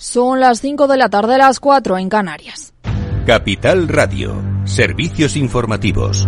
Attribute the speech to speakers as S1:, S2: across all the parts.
S1: Son las 5 de la tarde, las 4 en Canarias.
S2: Capital Radio, servicios informativos.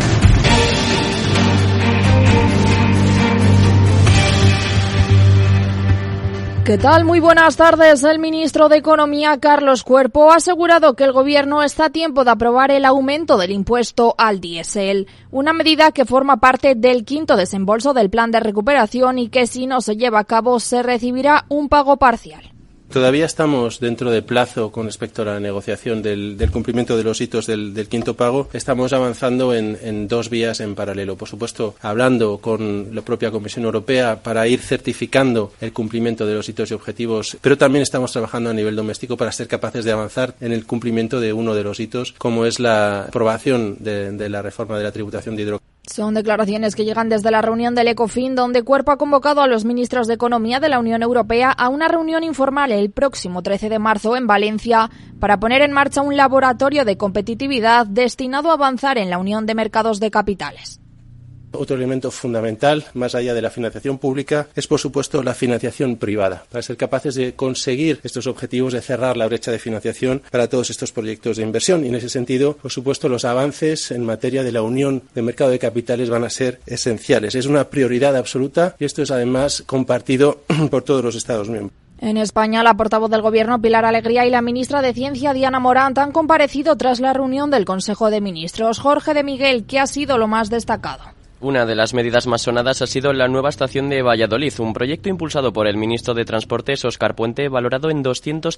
S1: ¿Qué tal? Muy buenas tardes. El ministro de Economía, Carlos Cuerpo, ha asegurado que el Gobierno está a tiempo de aprobar el aumento del impuesto al diésel, una medida que forma parte del quinto desembolso del plan de recuperación y que, si no se lleva a cabo, se recibirá un pago parcial.
S3: Todavía estamos dentro de plazo con respecto a la negociación del cumplimiento de los hitos del quinto pago. Estamos avanzando en dos vías en paralelo. Por supuesto, hablando con la propia Comisión Europea para ir certificando el cumplimiento de los hitos y objetivos, pero también estamos trabajando a nivel doméstico para ser capaces de avanzar en el cumplimiento de uno de los hitos, como es la aprobación de la reforma de la tributación de hidrocarburos.
S1: Son declaraciones que llegan desde la reunión del Ecofin, donde Cuerpo ha convocado a los ministros de Economía de la Unión Europea a una reunión informal el próximo 13 de marzo en Valencia para poner en marcha un laboratorio de competitividad destinado a avanzar en la Unión de Mercados de Capitales.
S3: Otro elemento fundamental, más allá de la financiación pública, es por supuesto la financiación privada, para ser capaces de conseguir estos objetivos de cerrar la brecha de financiación para todos estos proyectos de inversión. Y en ese sentido, por supuesto, los avances en materia de la Unión de Mercado de Capitales van a ser esenciales. Es una prioridad absoluta y esto es además compartido por todos los Estados miembros.
S1: En España, la portavoz del Gobierno, Pilar Alegría, y la ministra de Ciencia, Diana Morant, han comparecido tras la reunión del Consejo de Ministros. Jorge de Miguel, ¿qué ha sido lo más destacado?
S4: Una de las medidas más sonadas ha sido la nueva estación de Valladolid, un proyecto impulsado por el ministro de Transportes, Óscar Puente, valorado en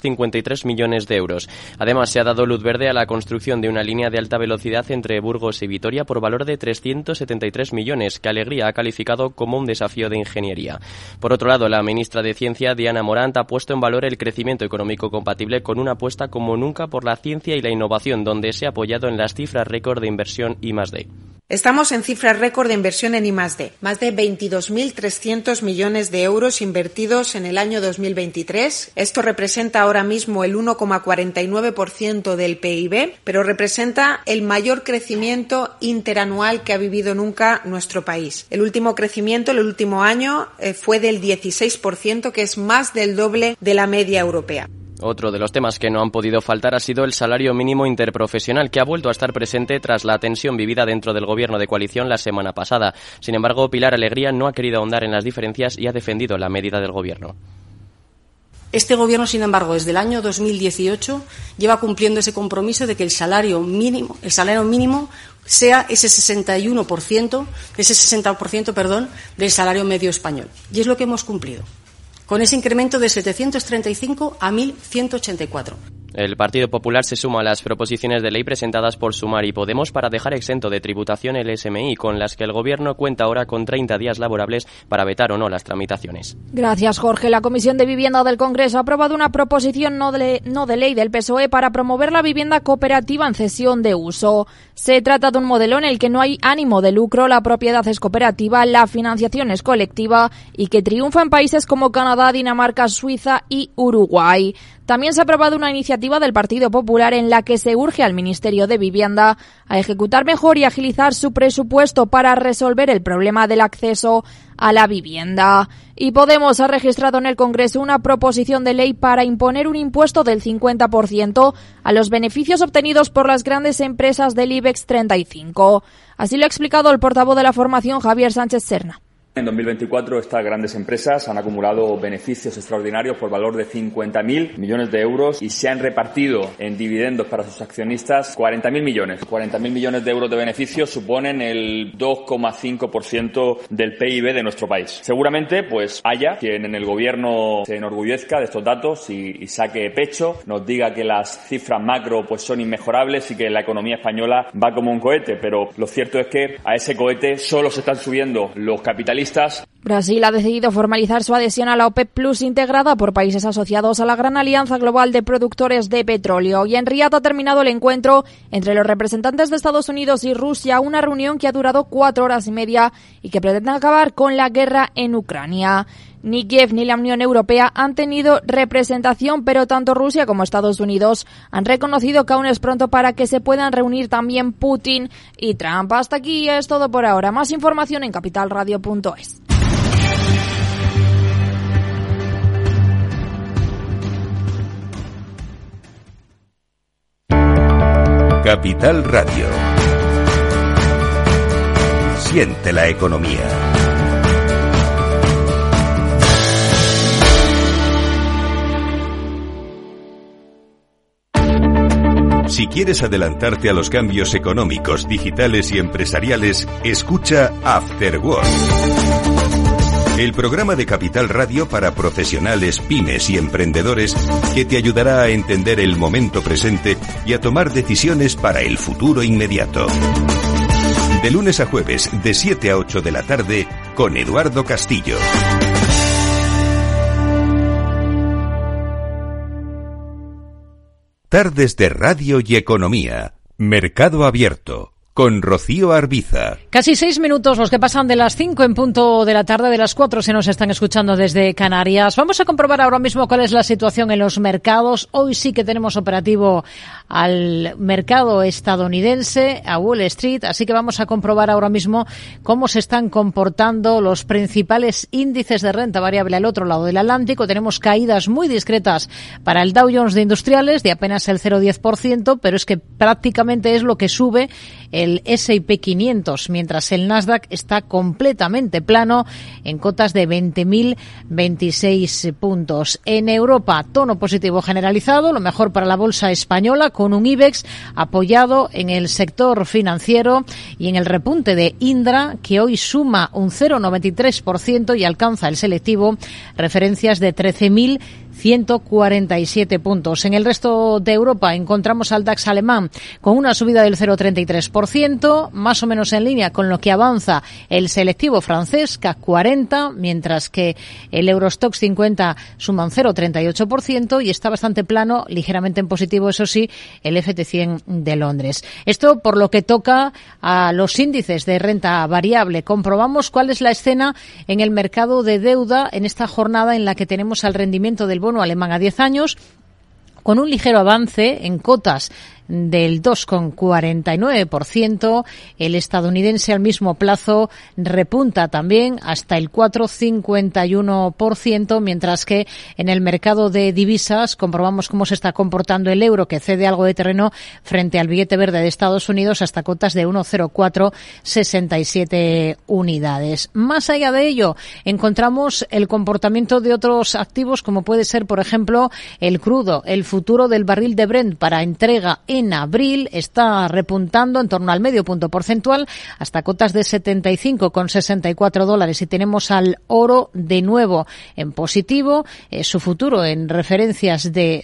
S4: 253 millones de euros. Además, se ha dado luz verde a la construcción de una línea de alta velocidad entre Burgos y Vitoria por valor de 373 millones, que Alegría ha calificado como un desafío de ingeniería. Por otro lado, la ministra de Ciencia, Diana Morant, ha puesto en valor el crecimiento económico compatible con una apuesta como nunca por la ciencia y la innovación, donde se ha apoyado en las cifras récord de inversión I+D.
S5: Estamos en cifras récord de inversión en I+D, más de 22.300 millones de euros invertidos en el año 2023. Esto representa ahora mismo el 1,49% del PIB, pero representa el mayor crecimiento interanual que ha vivido nunca nuestro país. El último crecimiento, el último año, fue del 16%, que es más del doble de la media europea.
S4: Otro de los temas que no han podido faltar ha sido el salario mínimo interprofesional, que ha vuelto a estar presente tras la tensión vivida dentro del gobierno de coalición la semana pasada. Sin embargo, Pilar Alegría no ha querido ahondar en las diferencias y ha defendido la medida del gobierno.
S6: Este gobierno, sin embargo, desde el año 2018 lleva cumpliendo ese compromiso de que el salario mínimo sea ese 60% del salario medio español. Y es lo que hemos cumplido, con ese incremento de 735 a 1.184.
S4: El Partido Popular se suma a las proposiciones de ley presentadas por Sumar y Podemos para dejar exento de tributación el SMI, con las que el Gobierno cuenta ahora con 30 días laborables para vetar o no las tramitaciones.
S1: Gracias, Jorge. La Comisión de Vivienda del Congreso ha aprobado una proposición no de ley del PSOE para promover la vivienda cooperativa en cesión de uso. Se trata de un modelo en el que no hay ánimo de lucro, la propiedad es cooperativa, la financiación es colectiva y que triunfa en países como Canadá, Dinamarca, Suiza y Uruguay. También se ha aprobado una iniciativa del Partido Popular en la que se urge al Ministerio de Vivienda a ejecutar mejor y agilizar su presupuesto para resolver el problema del acceso a la vivienda. Y Podemos ha registrado en el Congreso una proposición de ley para imponer un impuesto del 50% a los beneficios obtenidos por las grandes empresas del IBEX 35. Así lo ha explicado el portavoz de la formación, Javier Sánchez Serna.
S7: En 2024 estas grandes empresas han acumulado beneficios extraordinarios por valor de 50.000 millones de euros y se han repartido en dividendos para sus accionistas 40.000 millones. 40.000 millones de euros de beneficios suponen el 2,5% del PIB de nuestro país. Seguramente haya quien en el gobierno se enorgullezca de estos datos y saque pecho, nos diga que las cifras macro son inmejorables y que la economía española va como un cohete, pero lo cierto es que a ese cohete solo se están subiendo los capitalistas.
S1: Brasil ha decidido formalizar su adhesión a la OPEP Plus, integrada por países asociados a la Gran Alianza Global de Productores de Petróleo. Y en Riad ha terminado el encuentro entre los representantes de Estados Unidos y Rusia, una reunión que ha durado 4 horas y media y que pretende acabar con la guerra en Ucrania. Ni Kiev ni la Unión Europea han tenido representación, pero tanto Rusia como Estados Unidos han reconocido que aún es pronto para que se puedan reunir también Putin y Trump. Hasta aquí es todo por ahora. Más información en capitalradio.es.
S2: Capital Radio. Siente la economía. Si quieres adelantarte a los cambios económicos, digitales y empresariales, escucha After Work. El programa de Capital Radio para profesionales, pymes y emprendedores que te ayudará a entender el momento presente y a tomar decisiones para el futuro inmediato. De lunes a jueves, de 7 a 8 de la tarde, con Eduardo Castillo. Tardes de Radio y Economía. Mercado Abierto. Con Rocío Arbiza.
S8: Casi 6 minutos los que pasan de las 5 en punto de la tarde, de las 4 si nos están escuchando desde Canarias. Vamos a comprobar ahora mismo cuál es la situación en los mercados. Hoy sí que tenemos operativo al mercado estadounidense, a Wall Street, así que vamos a comprobar ahora mismo cómo se están comportando los principales índices de renta variable al otro lado del Atlántico. Tenemos caídas muy discretas para el Dow Jones de Industriales de apenas el 0,10%, pero es que prácticamente es lo que sube el S&P 500, mientras el Nasdaq está completamente plano en cotas de 20.026 puntos. En Europa, tono positivo generalizado, lo mejor para la bolsa española, con un IBEX apoyado en el sector financiero y en el repunte de Indra, que hoy suma un 0,93% y alcanza el selectivo referencias de 13.147 puntos. En el resto de Europa encontramos al DAX alemán con una subida del 0,33%, más o menos en línea con lo que avanza el selectivo francés, CAC 40, mientras que el Eurostoxx 50 suma un 0,38% y está bastante plano, ligeramente en positivo, eso sí, el FT100 de Londres. Esto por lo que toca a los índices de renta variable. Comprobamos cuál es la escena en el mercado de deuda en esta jornada en la que tenemos al rendimiento del bono alemán a 10 años con un ligero avance en cotas del 2,49%. El estadounidense al mismo plazo repunta también hasta el 4,51%, mientras que en el mercado de divisas comprobamos cómo se está comportando el euro, que cede algo de terreno frente al billete verde de Estados Unidos hasta cotas de 1,0467 unidades. Más allá de ello, encontramos el comportamiento de otros activos, como puede ser, por ejemplo, el crudo. El futuro del barril de Brent para entrega en abril está repuntando en torno al medio punto porcentual hasta cotas de $75,64 y tenemos al oro de nuevo en positivo, su futuro en referencias de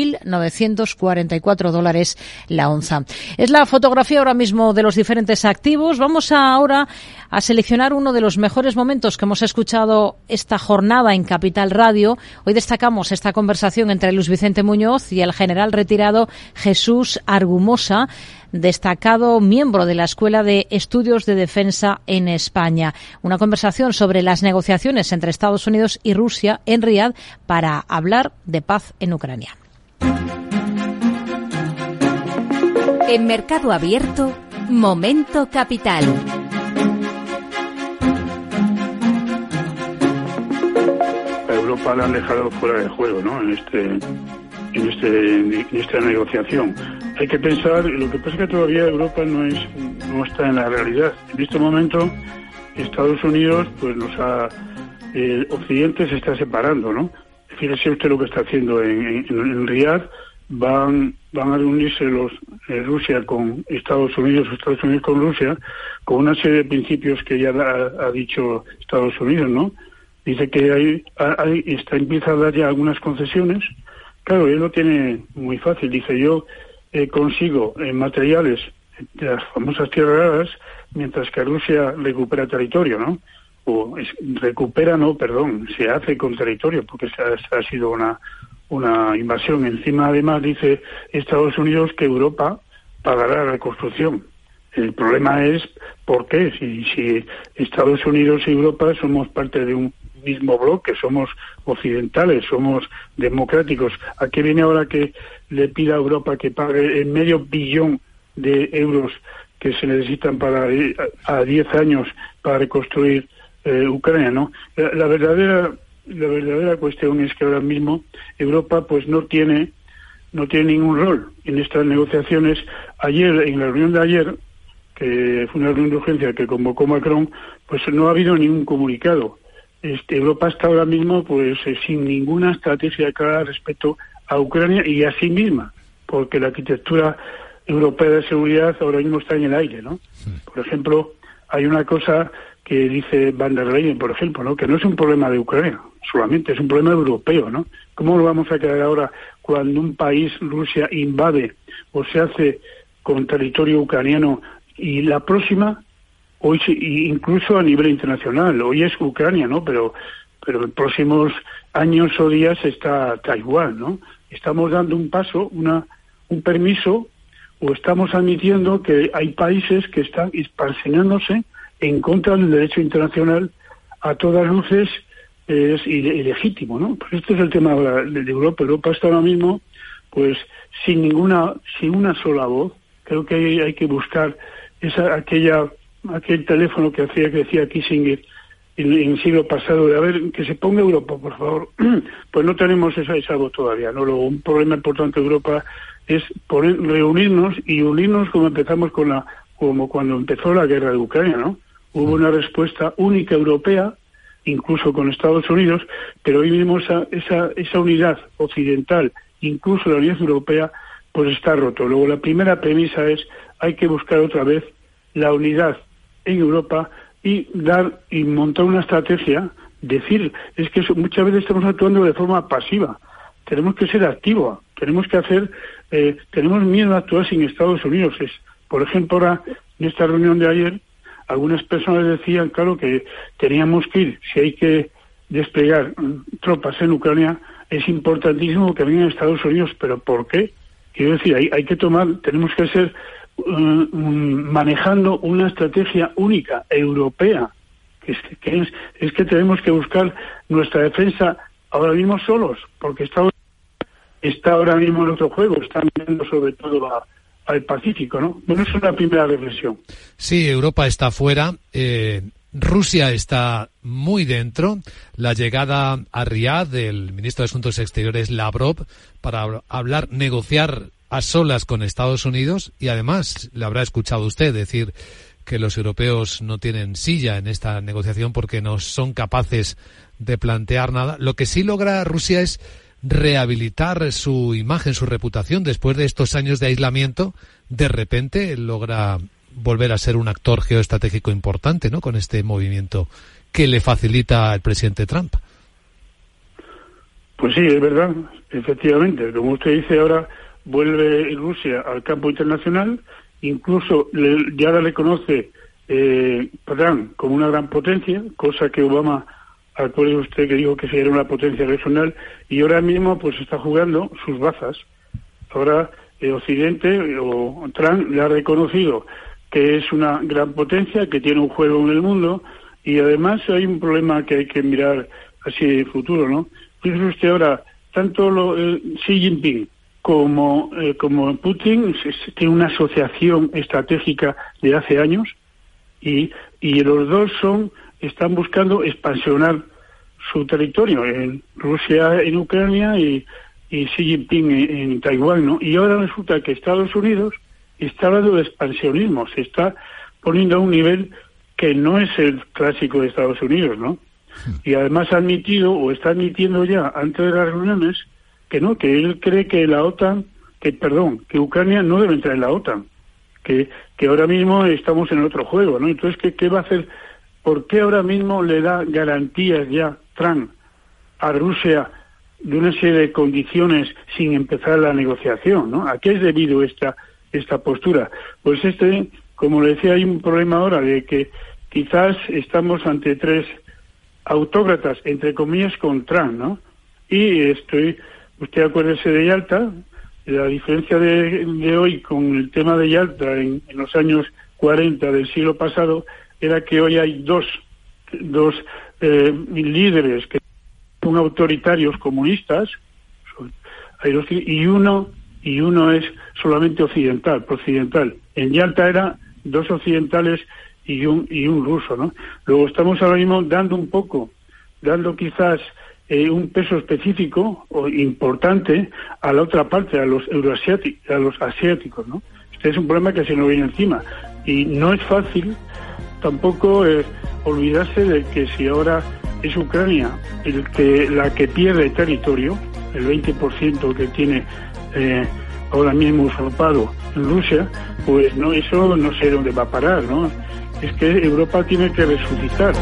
S8: $2.944 la onza. Es la fotografía ahora mismo de los diferentes activos. Vamos ahora a seleccionar uno de los mejores momentos que hemos escuchado esta jornada en Capital Radio. Hoy destacamos esta conversación entre Luis Vicente Muñoz y el general retirado Jesús Argumosa, destacado miembro de la Escuela de Estudios de Defensa en España. Una conversación sobre las negociaciones entre Estados Unidos y Rusia en Riad para hablar de paz en Ucrania.
S9: En Mercado Abierto, Momento Capital.
S10: A Europa la han dejado fuera de juego, ¿no? En esta negociación. Hay que pensar, lo que pasa es que todavía Europa no está en la realidad. En este momento Estados Unidos, pues el Occidente se está separando, ¿no? Fíjese usted lo que está haciendo en Riad. Van a reunirse Rusia con Estados Unidos con Rusia, con una serie de principios que ya ha dicho Estados Unidos, ¿no? Dice que empieza a dar ya algunas concesiones. Claro, él lo tiene muy fácil. Dice, yo consigo materiales de las famosas tierras raras, mientras que Rusia recupera territorio, ¿no? Se hace con territorio, porque ha sido una invasión. Encima, además, dice Estados Unidos que Europa pagará la reconstrucción. El problema es, ¿por qué? Si Estados Unidos y Europa somos parte de un mismo bloque, somos occidentales, somos democráticos. ¿A qué viene ahora que le pida a Europa que pague el $500 billion que se necesitan a 10 años para reconstruir Ucrania, ¿no? La verdadera cuestión es que ahora mismo Europa pues no tiene ningún rol en estas negociaciones, ayer, en la reunión de ayer, que fue una reunión de urgencia que convocó Macron, pues no ha habido ningún comunicado. Europa está ahora mismo pues sin ninguna estrategia clara respecto a Ucrania y a sí misma, porque la arquitectura europea de seguridad ahora mismo está en el aire, ¿no? Por ejemplo, hay una cosa que dice Van der Leyen, por ejemplo, ¿no? Que no es un problema de Ucrania solamente, es un problema europeo, ¿no? ¿Cómo lo vamos a quedar ahora cuando un país, Rusia, invade o se hace con territorio ucraniano y la próxima, hoy incluso a nivel internacional, hoy es Ucrania, ¿no? Pero en próximos años o días está Taiwán, ¿no? Estamos dando un paso, un permiso, o estamos admitiendo que hay países que están expansionándose en contra del derecho internacional a todas luces. Es ilegítimo, ¿no? Pues este es el tema de Europa. Europa está ahora mismo, pues, sin una sola voz. Creo que hay que buscar aquel teléfono que decía Kissinger en el siglo pasado, de a ver, que se ponga Europa, por favor. Pues no tenemos esa voz todavía, ¿no? Luego, un problema importante de Europa es reunirnos y unirnos como empezamos como cuando empezó la guerra de Ucrania, ¿no? Hubo una respuesta única europea, incluso con Estados Unidos, pero hoy mismo esa unidad occidental, incluso la unidad europea, pues está roto. Luego la primera premisa es, hay que buscar otra vez la unidad en Europa y montar una estrategia, decir, es que muchas veces estamos actuando de forma pasiva, tenemos que ser activos, tenemos miedo a actuar sin Estados Unidos. Por ejemplo, ahora, en esta reunión de ayer, algunas personas decían, claro, que teníamos que ir, si hay que desplegar tropas en Ucrania, es importantísimo que vengan a Estados Unidos, pero ¿por qué? Quiero decir, tenemos que ser manejando una estrategia única, europea, que es que tenemos que buscar nuestra defensa ahora mismo solos, porque está ahora mismo en otro juego, están viendo sobre todo al Pacífico, ¿no? Bueno, es una primera reflexión.
S11: Sí, Europa está fuera, Rusia está muy dentro. La llegada a Riad del ministro de Asuntos Exteriores Lavrov para negociar a solas con Estados Unidos, y además le habrá escuchado usted decir que los europeos no tienen silla en esta negociación porque no son capaces de plantear nada. Lo que sí logra Rusia es rehabilitar su imagen, su reputación. Después de estos años de aislamiento, de repente logra volver a ser un actor geoestratégico importante, ¿no? Con este movimiento que le facilita al presidente Trump.
S10: Pues sí, es verdad, efectivamente. Como usted dice, ahora vuelve Rusia al campo internacional, incluso ya la reconoce Trump como una gran potencia, cosa que Obama, acuerde usted que dijo que sí era una potencia regional, y ahora mismo pues está jugando sus bazas. Ahora Occidente o Trump le ha reconocido que es una gran potencia, que tiene un juego en el mundo, y además hay un problema que hay que mirar así de futuro, ¿no? Fíjese usted ahora, tanto Xi Jinping como Putin tienen una asociación estratégica de hace años, y los dos están buscando expansionar su territorio, en Rusia, en Ucrania, y Xi Jinping en Taiwán, ¿no? Y ahora resulta que Estados Unidos está hablando de expansionismo, se está poniendo a un nivel que no es el clásico de Estados Unidos, ¿no? Y además ha admitido, o está admitiendo ya, antes de las reuniones, que él cree que que Ucrania no debe entrar en la OTAN, que ahora mismo estamos en otro juego, ¿no? Entonces, ¿qué va a hacer? ¿Por qué ahora mismo le da garantías ya Trump a Rusia de una serie de condiciones sin empezar la negociación, ¿no? ¿A qué es debido esta postura? Pues como le decía, hay un problema ahora de que quizás estamos ante tres autócratas, entre comillas, con Trump, ¿no? Y usted acuérdese de Yalta, la diferencia de hoy con el tema de Yalta en los años 40 del siglo pasado era que hoy hay dos líderes que son autoritarios comunistas, y uno es solamente procedimental. En Yalta era dos occidentales y un ruso, ¿no? Luego estamos ahora mismo dando quizás un peso específico o importante a la otra parte, a los asiáticos, ¿no? Es un problema que se nos viene encima. Y no es fácil tampoco olvidarse de que si ahora es Ucrania la que pierde territorio, el 20% que tiene ahora mismo usurpado en Rusia, pues no, eso no sé dónde va a parar, ¿no? Es que Europa tiene que resucitar.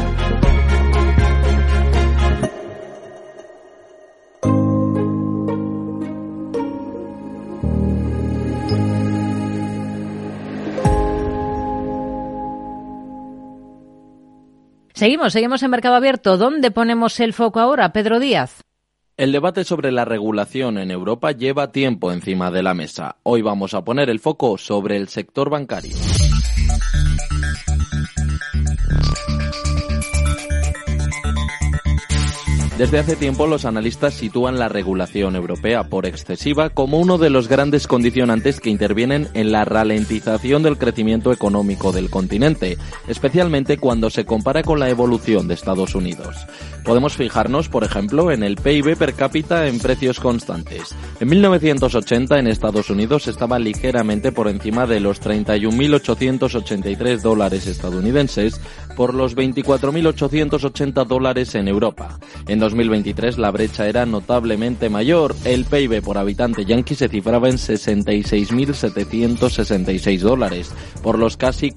S8: Seguimos en Mercado Abierto. ¿Dónde ponemos el foco ahora, Pedro Díaz?
S12: El debate sobre la regulación en Europa lleva tiempo encima de la mesa. Hoy vamos a poner el foco sobre el sector bancario. Desde hace tiempo los analistas sitúan la regulación europea por excesiva como uno de los grandes condicionantes que intervienen en la ralentización del crecimiento económico del continente, especialmente cuando se compara con la evolución de Estados Unidos. Podemos fijarnos, por ejemplo, en el PIB per cápita en precios constantes. En 1980 en Estados Unidos estaba ligeramente por encima de los $31.883 estadounidenses por los $24.880 en Europa. En 2023 la brecha era notablemente mayor. El PIB por habitante yanqui se cifraba en $66.766 por los casi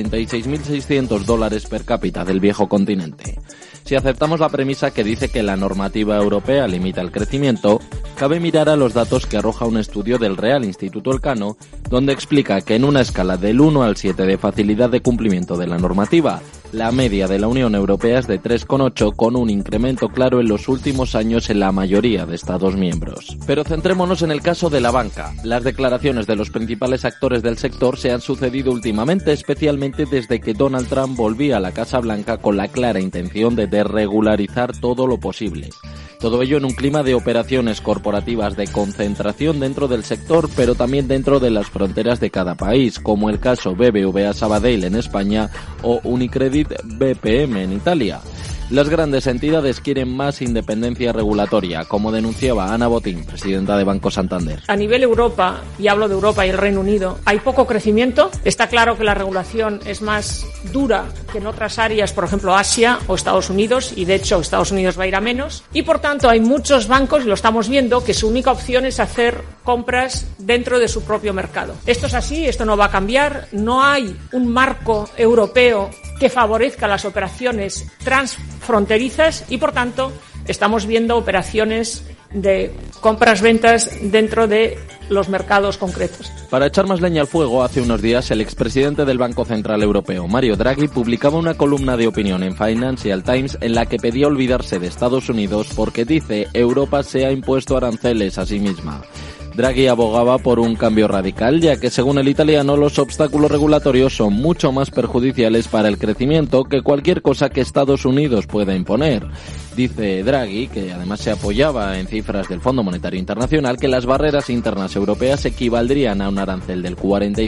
S12: $46.600 per cápita del viejo continente. Si aceptamos la premisa que dice que la normativa europea limita el crecimiento, cabe mirar a los datos que arroja un estudio del Real Instituto Elcano, donde explica que en una escala del 1 al 7 de facilidad de cumplimiento de la normativa, la media de la Unión Europea es de 3,8, con un incremento claro en los últimos años en la mayoría de Estados miembros. Pero centrémonos en el caso de la banca. Las declaraciones de los principales actores del sector se han sucedido últimamente, especialmente desde que Donald Trump volvía a la Casa Blanca con la clara intención de desregularizar todo lo posible. Todo ello en un clima de operaciones corporativas de concentración dentro del sector, pero también dentro de las fronteras de cada país, como el caso BBVA Sabadell en España o Unicredit BPM en Italia. Las grandes entidades quieren más independencia regulatoria, como denunciaba Ana Botín, presidenta de Banco Santander.
S13: A nivel Europa, y hablo de Europa y el Reino Unido, hay poco crecimiento. Está claro que la regulación es más dura que en otras áreas, por ejemplo Asia o Estados Unidos, y de hecho Estados Unidos va a ir a menos. Y por tanto hay muchos bancos, y lo estamos viendo, que su única opción es hacer compras dentro de su propio mercado. Esto es así, esto no va a cambiar. No hay un marco europeo que favorezca las operaciones transfronterizas y, por tanto, estamos viendo operaciones de compras-ventas dentro de los mercados concretos.
S12: Para echar más leña al fuego, hace unos días el expresidente del Banco Central Europeo, Mario Draghi, publicaba una columna de opinión en Financial Times en la que pedía olvidarse de Estados Unidos porque, dice, Europa se ha impuesto aranceles a sí misma. Draghi abogaba por un cambio radical, ya que según el italiano los obstáculos regulatorios son mucho más perjudiciales para el crecimiento que cualquier cosa que Estados Unidos pueda imponer. Dice Draghi, que además se apoyaba en cifras del Fondo Monetario Internacional, que las barreras internas europeas equivaldrían a un arancel del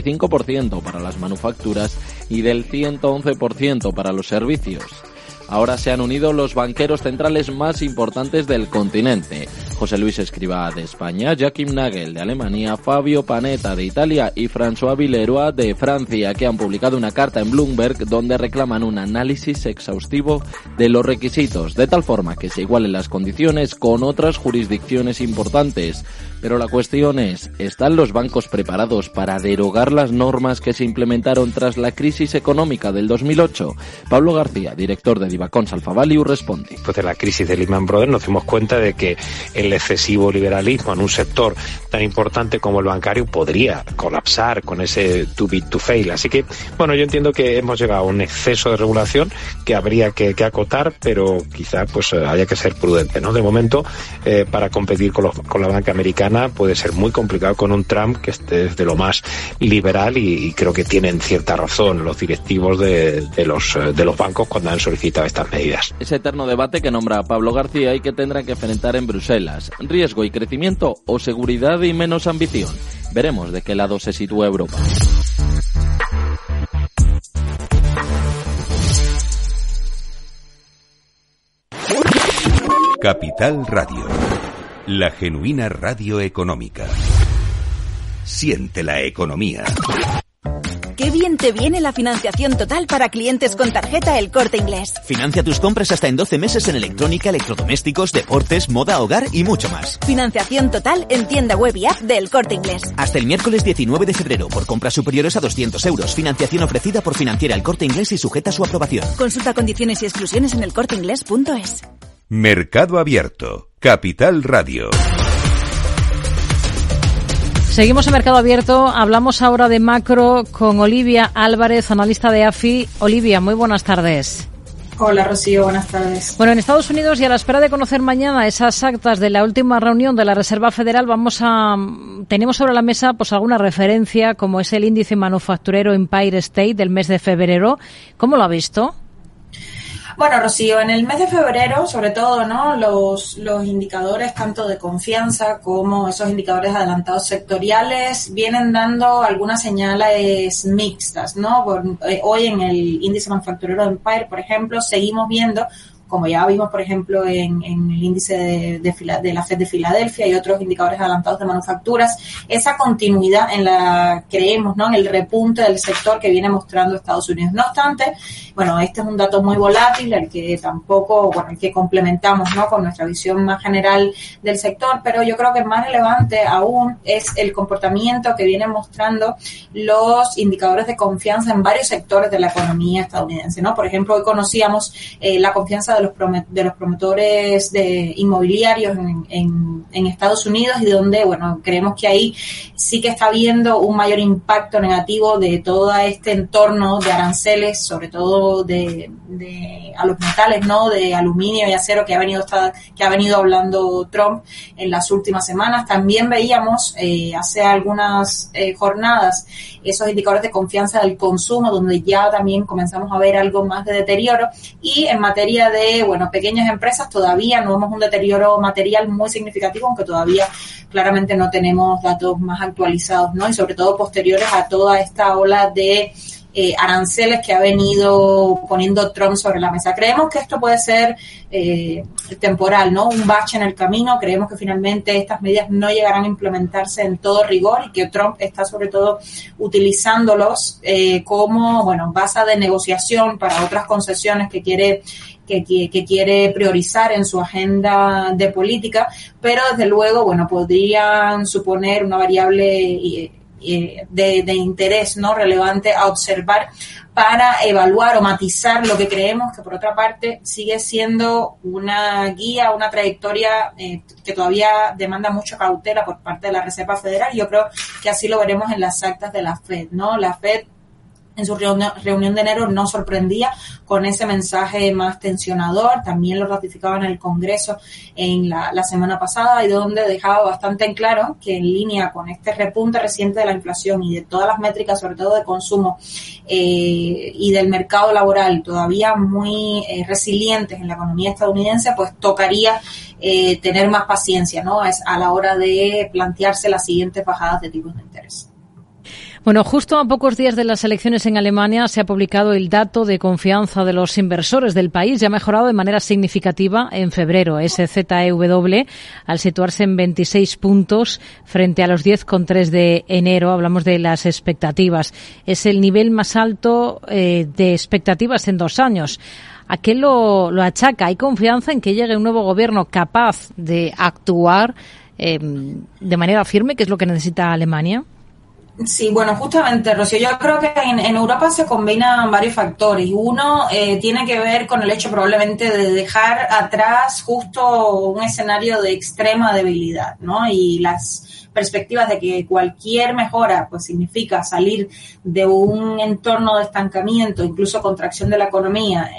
S12: 45% para las manufacturas y del 111% para los servicios. Ahora se han unido los banqueros centrales más importantes del continente. José Luis Escrivá de España, Joachim Nagel de Alemania, Fabio Panetta de Italia y François Villeroy de Francia, que han publicado una carta en Bloomberg donde reclaman un análisis exhaustivo de los requisitos, de tal forma que se igualen las condiciones con otras jurisdicciones importantes. Pero la cuestión es, ¿están los bancos preparados para derogar las normas que se implementaron tras la crisis económica del 2008? Pablo García, director de Divacons Alpha Value, responde.
S14: Después de la crisis de Lehman Brothers nos dimos cuenta de que el excesivo liberalismo en un sector tan importante como el bancario podría colapsar con ese too big to fail. Así que, bueno, yo entiendo que hemos llegado a un exceso de regulación que habría que acotar, pero quizá pues haya que ser prudente, ¿no? De momento, para competir con la banca americana puede ser muy complicado con un Trump que es de lo más liberal y creo que tienen cierta razón los directivos de los bancos cuando han solicitado estas medidas.
S12: Ese eterno debate que nombra Pablo García y que tendrá que enfrentar en Bruselas. ¿Riesgo y crecimiento o seguridad y menos ambición? Veremos de qué lado se sitúa Europa.
S2: Capital Radio, la genuina radio económica. siente la economía.
S15: ¡Qué bien te viene la financiación total para clientes con tarjeta El Corte Inglés!
S16: Financia tus compras hasta en 12 meses en electrónica, electrodomésticos, deportes, moda, hogar y mucho más.
S15: Financiación total en tienda web y app de El Corte Inglés.
S16: Hasta el miércoles 19 de febrero por compras superiores a 200 euros. Financiación ofrecida por Financiera El Corte Inglés y sujeta a su aprobación.
S15: Consulta condiciones y exclusiones en elcorteinglés.es.
S2: Mercado Abierto, Capital Radio.
S8: Seguimos en Mercado Abierto. Hablamos ahora de macro con Olivia Álvarez, analista de AFI. Olivia, muy buenas tardes.
S17: Hola, Rocío, buenas tardes.
S8: Bueno, en Estados Unidos y a la espera de conocer mañana esas actas de la última reunión de la Reserva Federal, tenemos sobre la mesa pues alguna referencia, como es el índice manufacturero Empire State del mes de febrero. ¿Cómo lo ha visto?
S17: Bueno, Rocío, en el mes de febrero, sobre todo, ¿no? Los indicadores tanto de confianza como esos indicadores adelantados sectoriales vienen dando algunas señales mixtas, ¿no? Hoy en el índice manufacturero de Empire, por ejemplo, seguimos viendo, como ya vimos, por ejemplo, en el índice de la FED de Filadelfia y otros indicadores adelantados de manufacturas, esa continuidad en la, creemos, ¿no? En el repunte del sector que viene mostrando Estados Unidos. No obstante, bueno, este es un dato muy volátil, el que complementamos, ¿no? Con nuestra visión más general del sector, pero yo creo que más relevante aún es el comportamiento que vienen mostrando los indicadores de confianza en varios sectores de la economía estadounidense, ¿no? Por ejemplo, hoy conocíamos la confianza de los promotores inmobiliarios en Estados Unidos, y donde, bueno, creemos que ahí sí que está habiendo un mayor impacto negativo de todo este entorno de aranceles, sobre todo a los metales, ¿no? De aluminio y acero que ha venido hablando Trump en las últimas semanas. También veíamos hace algunas jornadas esos indicadores de confianza del consumo, donde ya también comenzamos a ver algo más de deterioro, y en materia de pequeñas empresas todavía no vemos un deterioro material muy significativo, aunque todavía claramente no tenemos datos más actualizados, ¿no? Y sobre todo posteriores a toda esta ola de aranceles que ha venido poniendo Trump sobre la mesa. Creemos que esto puede ser temporal, ¿no? Un bache en el camino. Creemos que finalmente estas medidas no llegarán a implementarse en todo rigor, y que Trump está sobre todo utilizándolos como, base de negociación para otras concesiones que quiere priorizar en su agenda de política, pero desde luego, podrían suponer una variable de interés, ¿no? Relevante a observar para evaluar o matizar lo que creemos que, por otra parte, sigue siendo una guía, una trayectoria que todavía demanda mucha cautela por parte de la Reserva Federal. Yo creo que así lo veremos en las actas de la FED, ¿no? La FED en su reunión de enero no sorprendía con ese mensaje más tensionador. También lo ratificaba en el Congreso en la semana pasada, y donde dejaba bastante en claro que, en línea con este repunte reciente de la inflación y de todas las métricas, sobre todo de consumo y del mercado laboral, todavía muy resilientes en la economía estadounidense, pues tocaría tener más paciencia, ¿no? Es a la hora de plantearse las siguientes bajadas de tipos de interés.
S8: Bueno, justo a pocos días de las elecciones en Alemania se ha publicado el dato de confianza de los inversores del país. Ya ha mejorado de manera significativa en febrero. SZEW, al situarse en 26 puntos frente a los 10,3 de enero. Hablamos de las expectativas. Es el nivel más alto de expectativas en 2 años. ¿A qué lo achaca? ¿Hay confianza en que llegue un nuevo gobierno capaz de actuar de manera firme, que es lo que necesita Alemania?
S17: Sí, justamente, Rocío, yo creo que en Europa se combinan varios factores. Uno tiene que ver con el hecho probablemente de dejar atrás justo un escenario de extrema debilidad, ¿no? Y las perspectivas de que cualquier mejora pues significa salir de un entorno de estancamiento, incluso contracción de la economía,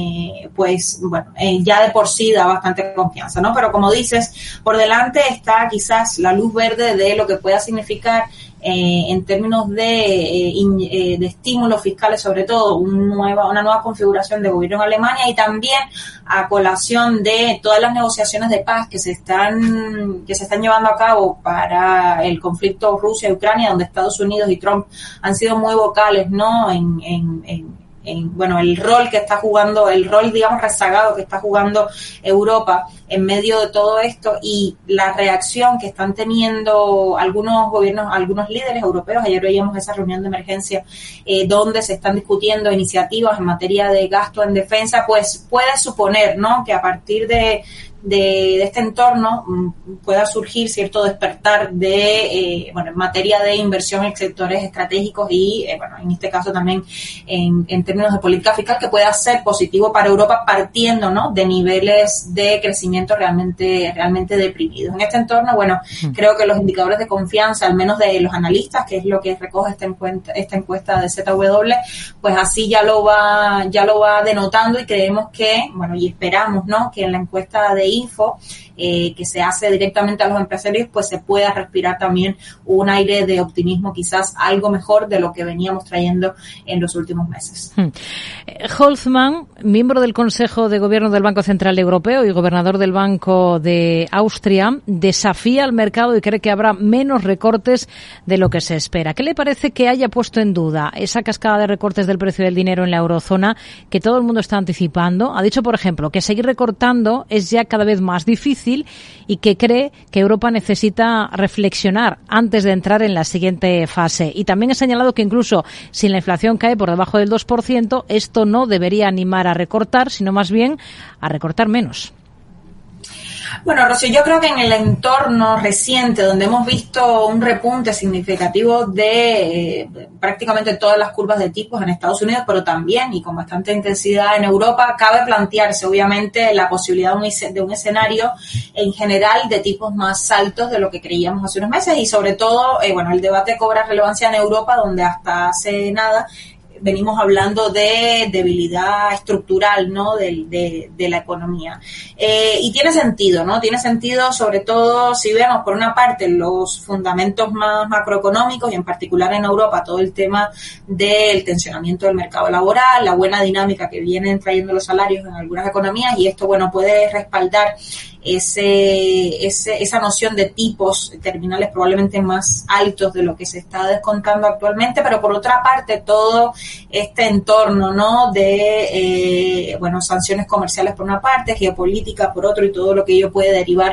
S17: ya de por sí da bastante confianza, ¿no? Pero como dices, por delante está quizás la luz verde de lo que pueda significar en términos de estímulos fiscales, sobre todo una nueva configuración de gobierno en Alemania, y también a colación de todas las negociaciones de paz que se están llevando a cabo para el conflicto Rusia y Ucrania, donde Estados Unidos y Trump han sido muy vocales, ¿no? En el rol que está jugando, el rol, digamos, rezagado que está jugando Europa en medio de todo esto y la reacción que están teniendo algunos gobiernos, algunos líderes europeos. Ayer veíamos esa reunión de emergencia donde se están discutiendo iniciativas en materia de gasto en defensa, pues puede suponer, ¿no?, que a partir de este entorno pueda surgir cierto despertar de en materia de inversión en sectores estratégicos y en este caso también en términos de política fiscal, que pueda ser positivo para Europa partiendo, ¿no?, de niveles de crecimiento realmente deprimidos. En este entorno, creo que los indicadores de confianza, al menos de los analistas, que es lo que recoge esta encuesta de ZW, pues así ya lo va denotando, y creemos que, y esperamos, ¿no?, que en la encuesta de Info que se hace directamente a los empresarios, pues se pueda respirar también un aire de optimismo, quizás algo mejor de lo que veníamos trayendo en los últimos meses.
S8: Holzmann, miembro del Consejo de Gobierno del Banco Central Europeo y gobernador del Banco de Austria, desafía al mercado y cree que habrá menos recortes de lo que se espera. ¿Qué le parece que haya puesto en duda esa cascada de recortes del precio del dinero en la eurozona que todo el mundo está anticipando? Ha dicho, por ejemplo, que seguir recortando es ya cada vez más difícil y que cree que Europa necesita reflexionar antes de entrar en la siguiente fase. Y también ha señalado que incluso si la inflación cae por debajo del 2%, esto no debería animar a recortar, sino más bien a recortar menos.
S17: Bueno, Rocío, yo creo que en el entorno reciente, donde hemos visto un repunte significativo de prácticamente todas las curvas de tipos en Estados Unidos, pero también y con bastante intensidad en Europa, cabe plantearse obviamente la posibilidad de un escenario en general de tipos más altos de lo que creíamos hace unos meses, y sobre todo, el debate cobra relevancia en Europa, donde hasta hace nada venimos hablando de debilidad estructural, ¿no?, de la economía. Y tiene sentido, ¿no? Tiene sentido, sobre todo si vemos por una parte los fundamentos más macroeconómicos, y en particular en Europa todo el tema del tensionamiento del mercado laboral, la buena dinámica que vienen trayendo los salarios en algunas economías, y esto, puede respaldar esa noción de tipos terminales probablemente más altos de lo que se está descontando actualmente, pero por otra parte todo este entorno, ¿no?, de sanciones comerciales por una parte, geopolítica por otro, y todo lo que ello puede derivar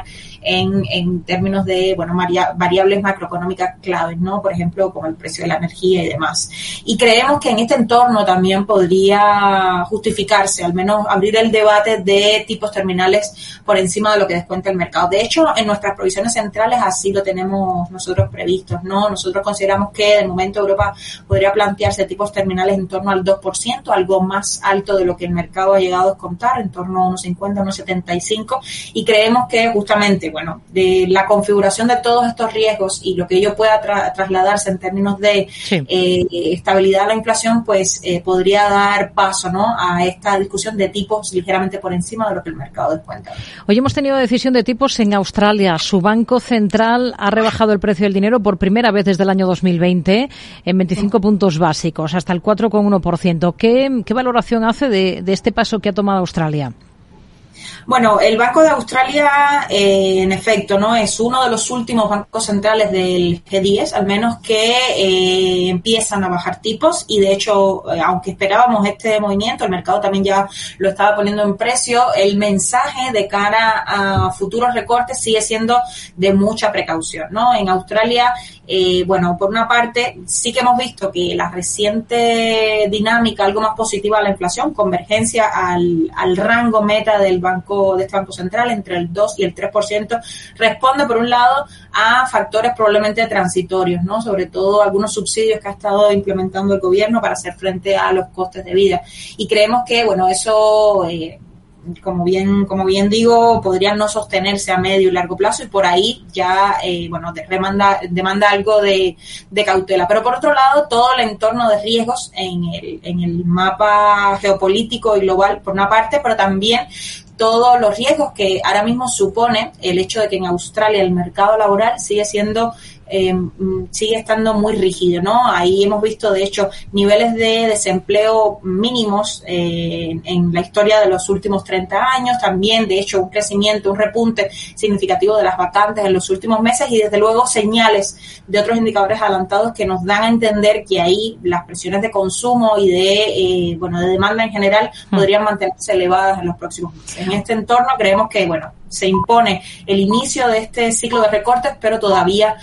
S17: en términos de variables macroeconómicas claves, ¿no?, por ejemplo, como el precio de la energía y demás. Y creemos que en este entorno también podría justificarse, al menos abrir el debate de tipos terminales por encima de lo que descuenta el mercado. De hecho, en nuestras provisiones centrales así lo tenemos nosotros previstos, ¿no? Nosotros consideramos que de momento Europa podría plantearse tipos terminales en torno al 2%, algo más alto de lo que el mercado ha llegado a descontar, en torno a unos 50, unos 75, y creemos que justamente, de la configuración de todos estos riesgos y lo que ello pueda trasladarse en términos de estabilidad de la inflación, pues podría dar paso, ¿no?, a esta discusión de tipos ligeramente por encima de lo que el mercado descuenta.
S8: Hoy hemos tenido decisión de tipos en Australia. Su Banco Central ha rebajado el precio del dinero por primera vez desde el año 2020 en 25 puntos básicos, hasta el 4,1%. ¿Qué valoración hace de este paso que ha tomado Australia?
S17: Bueno, el Banco de Australia, en efecto, ¿no?, es uno de los últimos bancos centrales del G10, al menos que empiezan a bajar tipos, y de hecho, aunque esperábamos este movimiento, el mercado también ya lo estaba poniendo en precio, el mensaje de cara a futuros recortes sigue siendo de mucha precaución, ¿no? En Australia, por una parte, sí que hemos visto que la reciente dinámica, algo más positiva a la inflación, convergencia al rango meta de este Banco Central entre el 2 y el 3%, responde por un lado a factores probablemente transitorios, ¿no?, sobre todo algunos subsidios que ha estado implementando el gobierno para hacer frente a los costes de vida, y creemos que eso como bien digo, podrían no sostenerse a medio y largo plazo, y por ahí ya demanda algo de cautela. Pero por otro lado, todo el entorno de riesgos en el mapa geopolítico y global, por una parte, pero también todos los riesgos que ahora mismo supone el hecho de que en Australia el mercado laboral sigue siendo sigue estando muy rígido, ¿no? Ahí hemos visto, de hecho, niveles de desempleo mínimos en la historia de los últimos 30 años, también, de hecho, un crecimiento, un repunte significativo de las vacantes en los últimos meses y, desde luego, señales de otros indicadores adelantados que nos dan a entender que ahí las presiones de consumo y de demanda en general podrían mantenerse elevadas en los próximos meses. En este entorno creemos que, se impone el inicio de este ciclo de recortes, pero todavía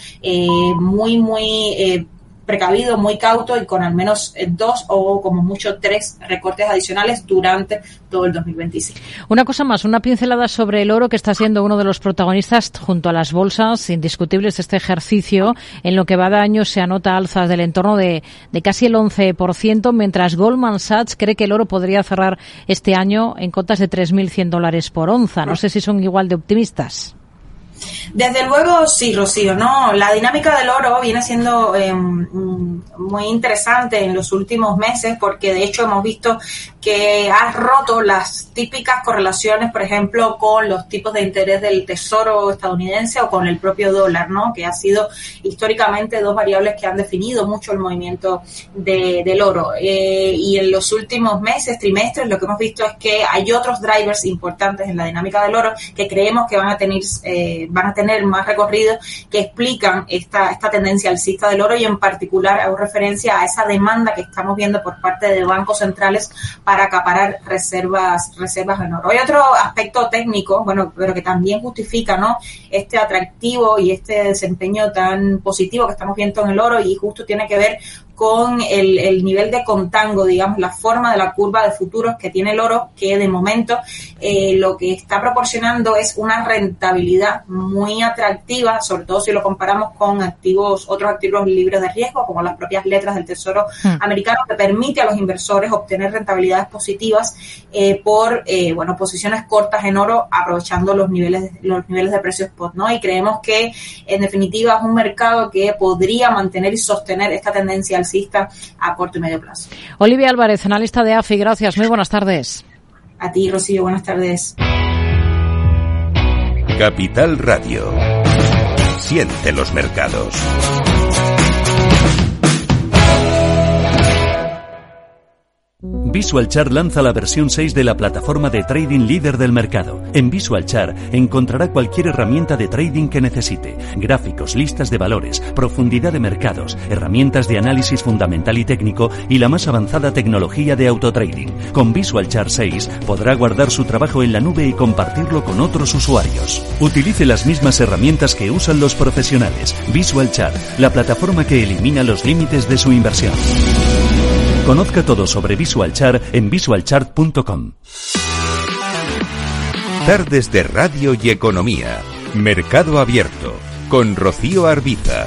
S17: muy precavido, muy cauto y con al menos 2 o como mucho 3 recortes adicionales durante todo el 2025.
S8: Una cosa más, una pincelada sobre el oro, que está siendo uno de los protagonistas junto a las bolsas indiscutibles de este ejercicio. En lo que va de año se anota alzas del entorno de casi el 11%, mientras Goldman Sachs cree que el oro podría cerrar este año en cotas de $3.100 por onza. No sé si son igual de optimistas.
S17: Desde luego sí, Rocío, ¿no? La dinámica del oro viene siendo muy interesante en los últimos meses, porque de hecho hemos visto que ha roto las típicas correlaciones, por ejemplo, con los tipos de interés del Tesoro estadounidense o con el propio dólar, ¿no? Que ha sido históricamente dos variables que han definido mucho el movimiento del oro. Y en los últimos meses, trimestres, lo que hemos visto es que hay otros drivers importantes en la dinámica del oro que creemos que van a tener más recorrido, que explican esta tendencia alcista del oro, y en particular hago referencia a esa demanda que estamos viendo por parte de bancos centrales para acaparar reservas en oro. Hay otro aspecto técnico, pero que también justifica, ¿no?, este atractivo y este desempeño tan positivo que estamos viendo en el oro, y justo tiene que ver con el nivel de contango, digamos, la forma de la curva de futuros que tiene el oro, que de momento lo que está proporcionando es una rentabilidad muy atractiva, sobre todo si lo comparamos con otros activos libres de riesgo, como las propias letras del Tesoro americano, que permite a los inversores obtener rentabilidades positivas por posiciones cortas en oro, aprovechando los niveles de precios spot, ¿no? Y creemos que, en definitiva, es un mercado que podría mantener y sostener esta tendencia alcista a corto y medio plazo.
S8: Olivia Álvarez, analista de AFI, gracias. Muy buenas tardes.
S17: A ti, Rocío, buenas tardes.
S2: Capital Radio. Siente los mercados.
S18: VisualChart lanza la versión 6 de la plataforma de trading líder del mercado. En VisualChart encontrará cualquier herramienta de trading que necesite: gráficos, listas de valores, profundidad de mercados, herramientas de análisis fundamental y técnico y la más avanzada tecnología de autotrading. Con VisualChart 6 podrá guardar su trabajo en la nube y compartirlo con otros usuarios. Utilice las mismas herramientas que usan los profesionales. VisualChart, la plataforma que elimina los límites de su inversión. Conozca todo sobre VisualChart en visualchart.com.
S2: Tardes de Radio y Economía. Mercado Abierto. Con Rocío Arbiza.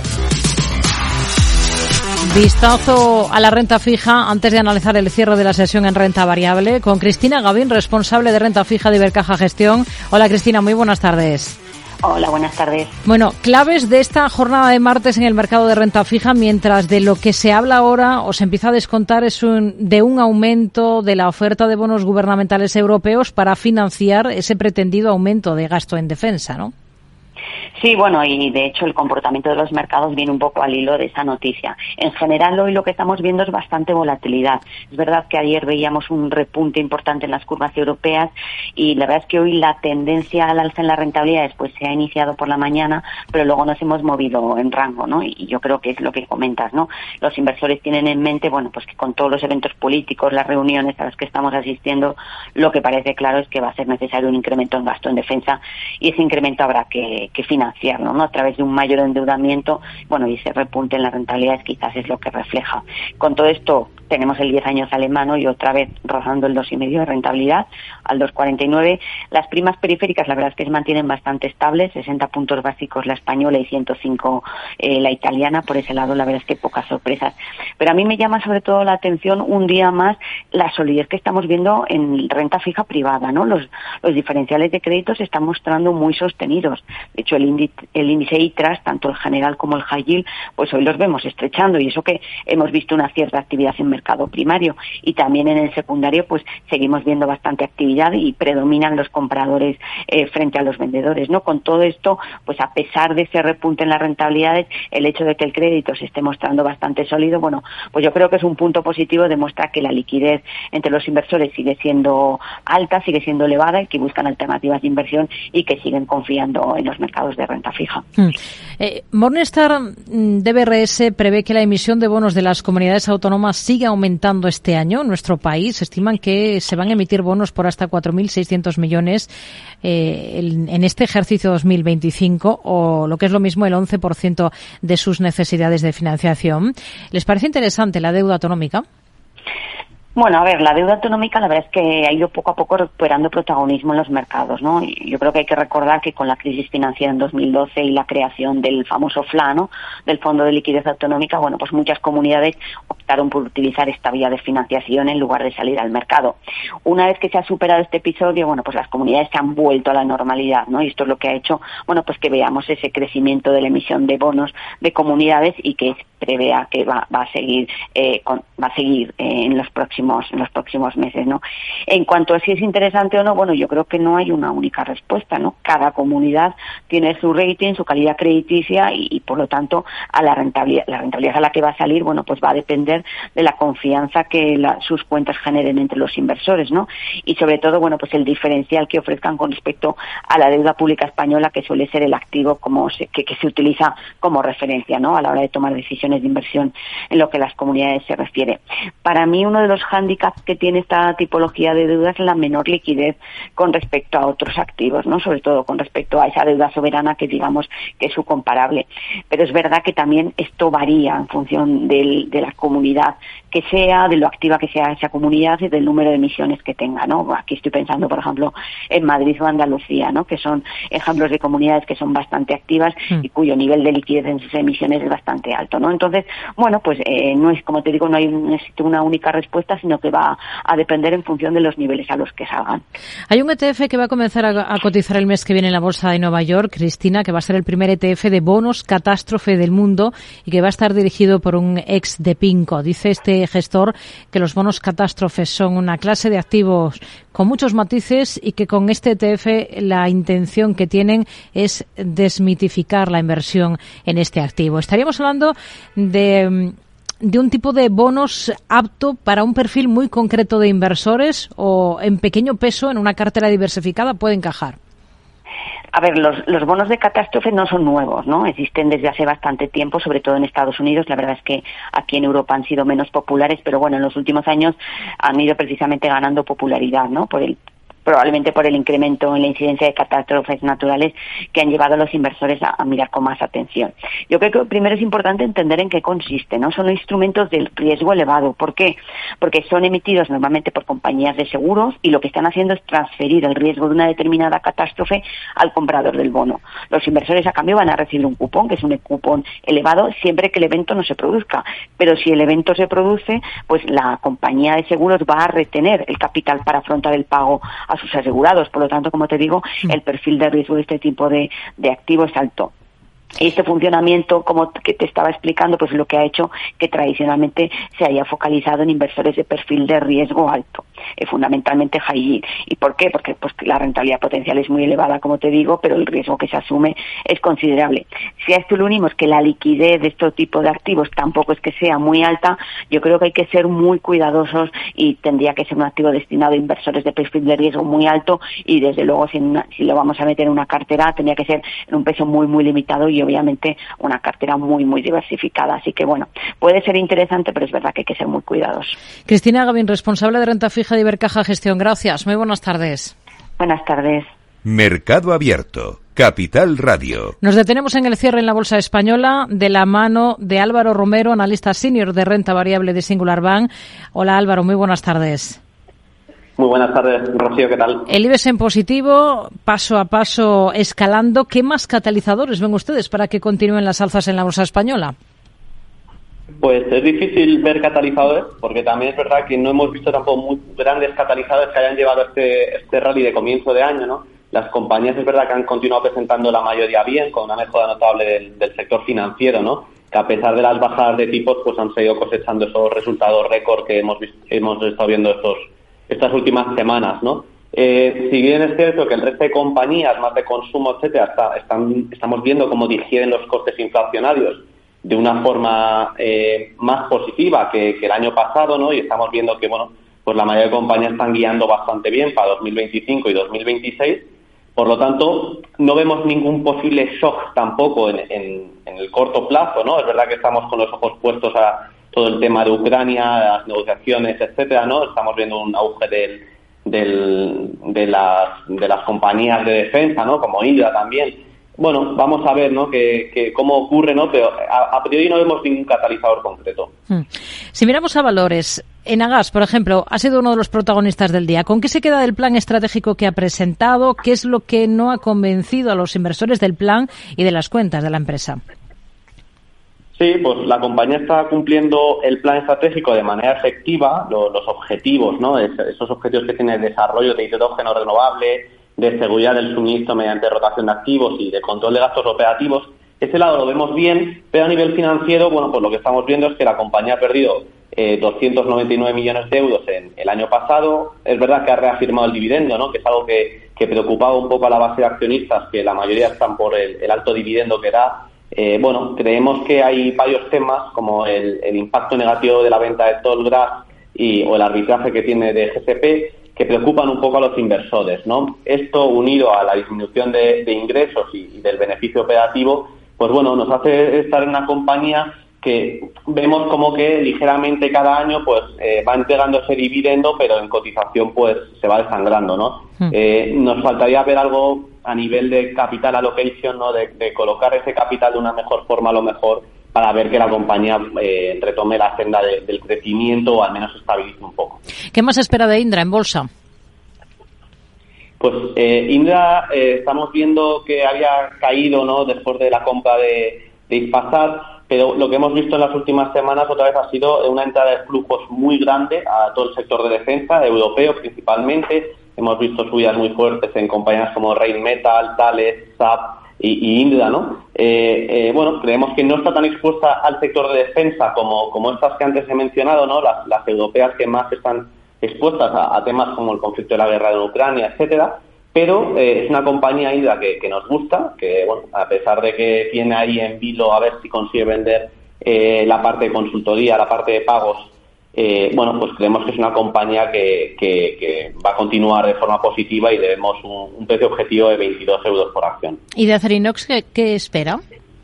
S8: Vistazo a la renta fija antes de analizar el cierre de la sesión en renta variable con Cristina Gavín, responsable de renta fija de Ibercaja Gestión. Hola, Cristina, muy buenas tardes.
S19: Hola, buenas tardes.
S8: Bueno, claves de esta jornada de martes en el mercado de renta fija, mientras de lo que se habla ahora o se empieza a descontar es de un aumento de la oferta de bonos gubernamentales europeos para financiar ese pretendido aumento de gasto en defensa, ¿no?
S19: Sí, bueno, y de hecho el comportamiento de los mercados viene un poco al hilo de esa noticia. En general, hoy lo que estamos viendo es bastante volatilidad. Es verdad que ayer veíamos un repunte importante en las curvas europeas y la verdad es que hoy la tendencia al alza en las rentabilidades pues se ha iniciado por la mañana, pero luego nos hemos movido en rango, ¿no? Y yo creo que es lo que comentas, ¿no? Los inversores tienen en mente, bueno, pues que con todos los eventos políticos, las reuniones a las que estamos asistiendo, lo que parece claro es que va a ser necesario un incremento en gasto en defensa, y ese incremento habrá que financiarlo, ¿no? A través de un mayor endeudamiento, bueno, y ese repunte en las rentabilidades quizás es lo que refleja. Con todo esto tenemos el 10 años alemán y otra vez rozando el 2,5 de rentabilidad, al 2,49. Las primas periféricas la verdad es que se mantienen bastante estables, 60 puntos básicos la española y 105 la italiana. Por ese lado la verdad es que pocas sorpresas. Pero a mí me llama sobre todo la atención un día más la solidez que estamos viendo en renta fija privada, ¿no? Los diferenciales de crédito se están mostrando muy sostenidos. De hecho, el índice ITRAS, tanto el general como el high yield, pues hoy los vemos estrechando, y eso que hemos visto una cierta actividad en mercado primario, y también en el secundario pues seguimos viendo bastante actividad y predominan los compradores frente a los vendedores, ¿no? Con todo esto, pues a pesar de ese repunte en las rentabilidades, el hecho de que el crédito se esté mostrando bastante sólido, bueno, pues yo creo que es un punto positivo, demuestra que la liquidez entre los inversores sigue siendo alta, sigue siendo elevada, y que buscan alternativas de inversión y que siguen confiando en los mercados de renta fija.
S8: Morningstar DBRS prevé que la emisión de bonos de las comunidades autónomas siga aumentando este año. En nuestro país estiman que se van a emitir bonos por hasta 4.600 millones en este ejercicio 2025, o lo que es lo mismo, el 11% de sus necesidades de financiación. ¿Les parece interesante la deuda autonómica?
S19: Bueno, a ver, la deuda autonómica la verdad es que ha ido poco a poco recuperando protagonismo en los mercados, ¿no? Y yo creo que hay que recordar que con la crisis financiera en 2012 y la creación del famoso FLA, ¿no?, del Fondo de Liquidez Autonómica, bueno, pues muchas comunidades optaron por utilizar esta vía de financiación en lugar de salir al mercado. Una vez que se ha superado este episodio, bueno, pues las comunidades se han vuelto a la normalidad, ¿no? Y esto es lo que ha hecho, bueno, pues que veamos ese crecimiento de la emisión de bonos de comunidades, y que prevea que va a seguir en los próximos meses, ¿no? En cuanto a si es interesante o no, bueno, yo creo que no hay una única respuesta, ¿no? Cada comunidad tiene su rating, su calidad crediticia, y por lo tanto a la rentabilidad a la que va a salir, bueno, pues va a depender de la confianza que sus cuentas generen entre los inversores, ¿no? Y sobre todo, bueno, pues el diferencial que ofrezcan con respecto a la deuda pública española, que suele ser el activo que se utiliza como referencia, ¿no?, a la hora de tomar decisiones de inversión en lo que las comunidades se refiere. Para mí, uno de los hándicaps que tiene esta tipología de deuda es la menor liquidez con respecto a otros activos, ¿no?, sobre todo con respecto a esa deuda soberana que digamos que es su comparable. Pero es verdad que también esto varía en función de la comunidad que sea, de lo activa que sea esa comunidad y del número de emisiones que tenga, ¿no? Aquí estoy pensando, por ejemplo, en Madrid o Andalucía, ¿no?, que son ejemplos de comunidades que son bastante activas y cuyo nivel de liquidez en sus emisiones es bastante alto, ¿no? Entonces, bueno, pues no es, como te digo, no existe una única respuesta, sino que va a depender en función de los niveles a los que salgan.
S8: Hay un ETF que va a comenzar a cotizar el mes que viene en la Bolsa de Nueva York, Cristina, que va a ser el primer ETF de bonos catástrofe del mundo y que va a estar dirigido por un ex de PIMCO. Dice este gestor que los bonos catástrofes son una clase de activos con muchos matices y que con este ETF la intención que tienen es desmitificar la inversión en este activo. Estaríamos hablando de un tipo de bonos apto para un perfil muy concreto de inversores, o en pequeño peso en una cartera diversificada puede encajar.
S19: A ver, los bonos de catástrofe no son nuevos, ¿no? Existen desde hace bastante tiempo, sobre todo en Estados Unidos. La verdad es que aquí en Europa han sido menos populares, pero bueno, en los últimos años han ido precisamente ganando popularidad, ¿no?, probablemente por el incremento en la incidencia de catástrofes naturales que han llevado a los inversores a mirar con más atención. Yo creo que primero es importante entender en qué consiste, ¿no? Son instrumentos de riesgo elevado. ¿Por qué? Porque son emitidos normalmente por compañías de seguros, y lo que están haciendo es transferir el riesgo de una determinada catástrofe al comprador del bono. Los inversores a cambio van a recibir un cupón, que es un cupón elevado, siempre que el evento no se produzca. Pero si el evento se produce, pues la compañía de seguros va a retener el capital para afrontar el pago a sus asegurados. Por lo tanto, como te digo, el perfil de riesgo de este tipo de activos es alto. Y este funcionamiento, como que te estaba explicando, pues lo que ha hecho que tradicionalmente se haya focalizado en inversores de perfil de riesgo alto, fundamentalmente high yield. ¿Y por qué? Porque pues la rentabilidad potencial es muy elevada, como te digo, pero el riesgo que se asume es considerable. Si a esto le unimos que la liquidez de este tipo de activos tampoco es que sea muy alta, yo creo que hay que ser muy cuidadosos, y tendría que ser un activo destinado a inversores de perfil de riesgo muy alto, y desde luego si lo vamos a meter en una cartera tendría que ser en un peso muy muy limitado, y obviamente una cartera muy muy diversificada. Así que bueno, puede ser interesante, pero es verdad que hay que ser muy cuidadosos.
S8: Cristina Gavín, responsable de renta fija de Ibercaja Gestión. Gracias. Muy buenas tardes.
S19: Buenas tardes.
S2: Mercado Abierto, Capital Radio.
S8: Nos detenemos en el cierre en la Bolsa Española de la mano de Álvaro Romero, analista senior de renta variable de Singular Bank. Hola Álvaro, muy buenas tardes.
S20: Muy buenas tardes, Rocío, ¿qué tal?
S8: El IBEX en positivo, paso a paso escalando. ¿Qué más catalizadores ven ustedes para que continúen las alzas en la Bolsa Española?
S20: Pues es difícil ver catalizadores, porque también es verdad que no hemos visto tampoco muy grandes catalizadores que hayan llevado este rally de comienzo de año, ¿no? las compañías es verdad que han continuado presentando la mayoría bien, con una mejora notable del sector financiero, ¿no? Que a pesar de las bajadas de tipos, pues han seguido cosechando esos resultados récord que hemos estado viendo estas últimas semanas, ¿no? Si bien es cierto que el resto de compañías más de consumo, etcétera, estamos viendo cómo digieren los costes inflacionarios de una forma más positiva que el año pasado, ¿no? Y estamos viendo que, bueno, pues la mayoría de compañías están guiando bastante bien para 2025 y 2026. Por lo tanto, no vemos ningún posible shock tampoco en el corto plazo, ¿no? Es verdad que estamos con los ojos puestos a todo el tema de Ucrania, las negociaciones, etcétera, ¿no? Estamos viendo un auge de las compañías de defensa, ¿no? Como Indra también. Bueno, vamos a ver, ¿no? Que cómo ocurre, ¿no? Pero a priori no vemos ningún catalizador concreto.
S8: Si miramos a valores, Enagás, por ejemplo, ha sido uno de los protagonistas del día. ¿Con qué se queda del plan estratégico que ha presentado? ¿Qué es lo que no ha convencido a los inversores del plan y de las cuentas de la empresa?
S20: Sí, pues la compañía está cumpliendo el plan estratégico de manera efectiva, los objetivos, ¿no? Esos objetivos que tiene el desarrollo de hidrógeno renovable, de seguridad del suministro mediante rotación de activos y de control de gastos operativos. Ese lado lo vemos bien, pero a nivel financiero, bueno, pues lo que estamos viendo es que la compañía ha perdido 299 millones de euros en el año pasado. Es verdad que ha reafirmado el dividendo, ¿no? Que es algo que preocupaba un poco a la base de accionistas, que la mayoría están por el alto dividendo que da. Bueno, creemos que hay varios temas, como el impacto negativo de la venta de Tollgrass o el arbitraje que tiene de GCP, que preocupan un poco a los inversores, ¿no? Esto, unido a la disminución de ingresos y del beneficio operativo, pues bueno, nos hace estar en una compañía que vemos como que ligeramente cada año pues va entregando ese dividendo, pero en cotización pues se va desangrando, ¿no? Nos faltaría ver algo a nivel de capital allocation, ¿no? De colocar ese capital de una mejor forma, a lo mejor, para ver que la compañía retome la senda del crecimiento o al menos estabilice un poco.
S8: ¿Qué más espera de Indra en bolsa?
S20: Pues Indra estamos viendo que había caído, ¿no? Después de la compra de Hispasat, pero lo que hemos visto en las últimas semanas otra vez ha sido una entrada de flujos muy grande a todo el sector de defensa, europeo principalmente. Hemos visto subidas muy fuertes en compañías como Rheinmetall, Thales, SAP y Indra, ¿no? Bueno, creemos que no está tan expuesta al sector de defensa como estas que antes he mencionado, ¿no? Las europeas que más están expuestas a temas como el conflicto de la guerra de Ucrania, etcétera. Pero es una compañía Indra que nos gusta, que bueno, a pesar de que tiene ahí en vilo a ver si consigue vender la parte de consultoría, la parte de pagos, bueno, pues creemos que es una compañía que va a continuar de forma positiva y le vemos un precio objetivo de 22 euros por acción.
S8: ¿Y de Acerinox qué espera?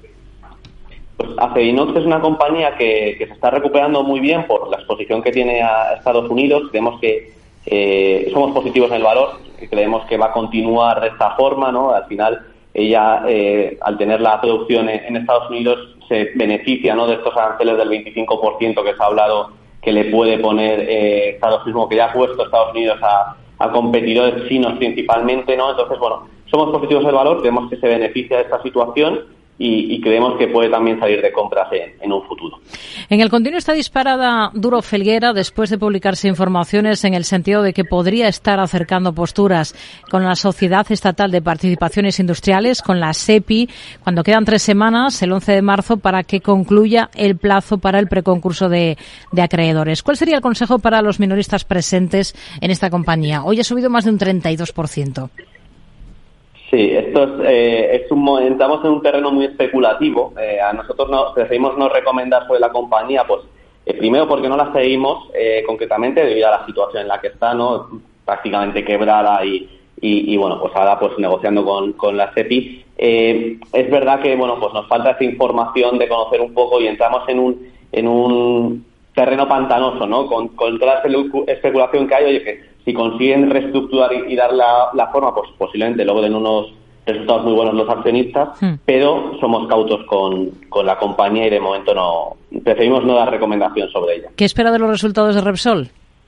S20: Pues Acerinox es una compañía que se está recuperando muy bien por la exposición que tiene a Estados Unidos. Creemos que somos positivos en el valor, creemos que va a continuar de esta forma, ¿no? Al final ella, al tener la producción en Estados Unidos, se beneficia, ¿no? De estos aranceles del 25% que se ha hablado que le puede poner Estados Unidos, que ya ha puesto Estados Unidos a competidores chinos principalmente, ¿no? Entonces, bueno, somos positivos en el valor, creemos que se beneficia de esta situación y creemos que puede también salir de compras en un futuro.
S8: En el continuo está disparada Duro Felguera después de publicarse informaciones en el sentido de que podría estar acercando posturas con la Sociedad Estatal de Participaciones Industriales, con la SEPI, cuando quedan 3 semanas, el 11 de marzo, para que concluya el plazo para el preconcurso de acreedores. ¿Cuál sería el consejo para los minoristas presentes en esta compañía? Hoy ha subido más de un 32%.
S20: Sí, esto entramos en un terreno muy especulativo. A nosotros preferimos no recomendar sobre la compañía, pues primero porque no la seguimos concretamente debido a la situación en la que está, ¿no? Prácticamente quebrada y bueno, pues ahora pues negociando con la SEPI. Es verdad que bueno, pues nos falta esa información de conocer un poco y entramos en un terreno pantanoso, ¿no? Con toda la especulación que hay, oye, que si consiguen reestructurar y dar la forma, pues posiblemente logren unos resultados muy buenos los accionistas, pero somos cautos con la compañía y de momento preferimos no dar recomendación sobre ella.
S8: ¿Qué espera de los resultados de Repsol?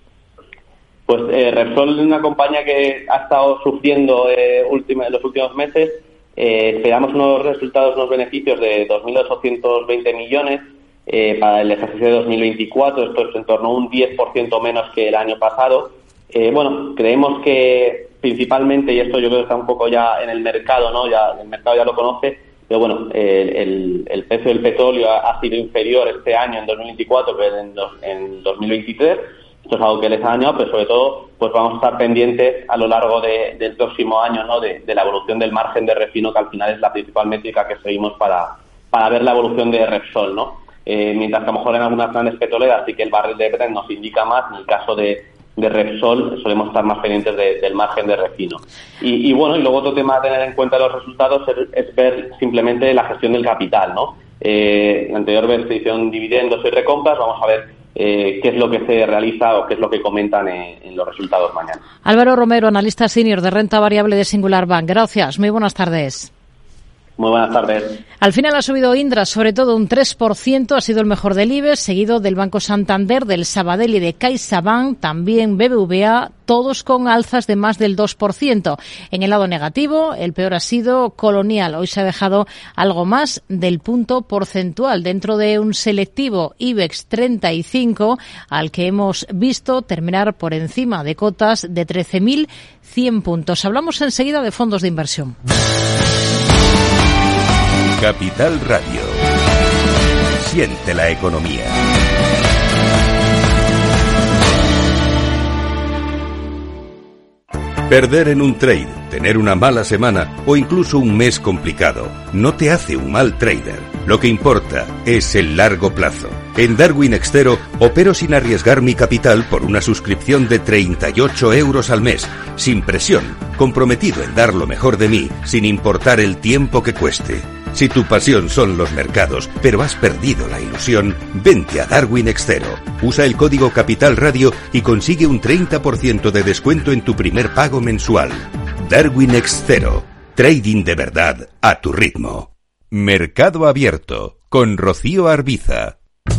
S20: Pues Repsol es una compañía que ha estado sufriendo en los últimos meses. Esperamos unos resultados, unos beneficios de 2.820 millones para el ejercicio de 2024. Esto es en torno a un 10% menos que el año pasado. Bueno, creemos que principalmente, y esto yo creo que está un poco ya en el mercado, ¿no? Ya el mercado ya lo conoce, pero bueno, el precio del petróleo ha sido inferior este año, en 2024, que en 2023. Esto es algo que les ha dañado, pero sobre todo pues vamos a estar pendientes a lo largo del próximo año, ¿no? De la evolución del margen de refino, que al final es la principal métrica que seguimos para ver la evolución de Repsol, ¿no? Mientras que a lo mejor en algunas grandes petroleras sí que el barril de Brent nos indica más, en el caso de Repsol solemos estar más pendientes del margen de refino. Y bueno, y luego otro tema a tener en cuenta de los resultados es ver simplemente la gestión del capital, ¿no? En la anterior vez se hicieron dividendos y recompras, vamos a ver qué es lo que se realiza o qué es lo que comentan en los resultados mañana.
S8: Álvaro Romero, analista senior de renta variable de Singular Bank. Gracias, muy buenas tardes.
S20: Muy buenas tardes.
S8: Al final ha subido Indra, sobre todo un 3%, ha sido el mejor del IBEX, seguido del Banco Santander, del Sabadell y de CaixaBank, también BBVA, todos con alzas de más del 2%. En el lado negativo, el peor ha sido Colonial. Hoy se ha dejado algo más del punto porcentual dentro de un selectivo IBEX 35 al que hemos visto terminar por encima de cotas de 13.100 puntos. Hablamos enseguida de fondos de inversión.
S2: Capital Radio. Siente la economía. Perder en un trade, tener una mala semana o incluso un mes complicado no te hace un mal trader. Lo que importa es el largo plazo. En Darwin Extero opero sin arriesgar mi capital por una suscripción de 38 euros al mes, sin presión, comprometido en dar lo mejor de mí, sin importar el tiempo que cueste. Si tu pasión son los mercados, pero has perdido la ilusión, vente a Darwin Extero. Usa el código Capital Radio y consigue un 30% de descuento en tu primer pago mensual. Darwin Extero. Trading de verdad a tu ritmo. Mercado Abierto con Rocío Arbiza.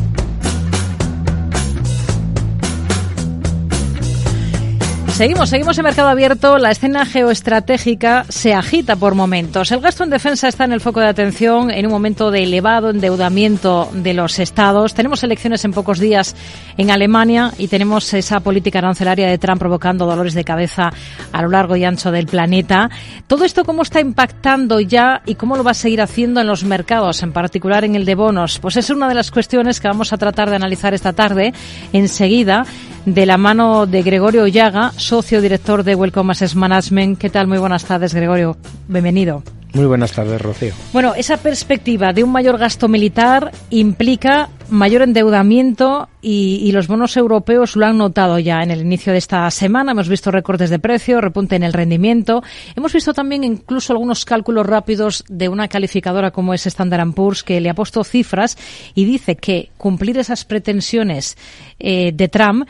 S8: Seguimos en Mercado Abierto. La escena geoestratégica se agita por momentos. El gasto en defensa está en el foco de atención en un momento de elevado endeudamiento de los estados. Tenemos elecciones en pocos días en Alemania y tenemos esa política arancelaria de Trump provocando dolores de cabeza a lo largo y ancho del planeta. Todo esto, ¿cómo está impactando ya y cómo lo va a seguir haciendo en los mercados, en particular en el de bonos? Pues es una de las cuestiones que vamos a tratar de analizar esta tarde, enseguida, de la mano de Gregorio Llaga, socio director de Welcome Asset Management. ¿Qué tal? Muy buenas tardes, Gregorio. Bienvenido.
S21: Muy buenas tardes, Rocío.
S8: Bueno, esa perspectiva de un mayor gasto militar implica mayor endeudamiento y los bonos europeos lo han notado ya en el inicio de esta semana. Hemos visto recortes de precio, repunte en el rendimiento. Hemos visto también incluso algunos cálculos rápidos de una calificadora como es Standard & Poor's, que le ha puesto cifras y dice que cumplir esas pretensiones de Trump,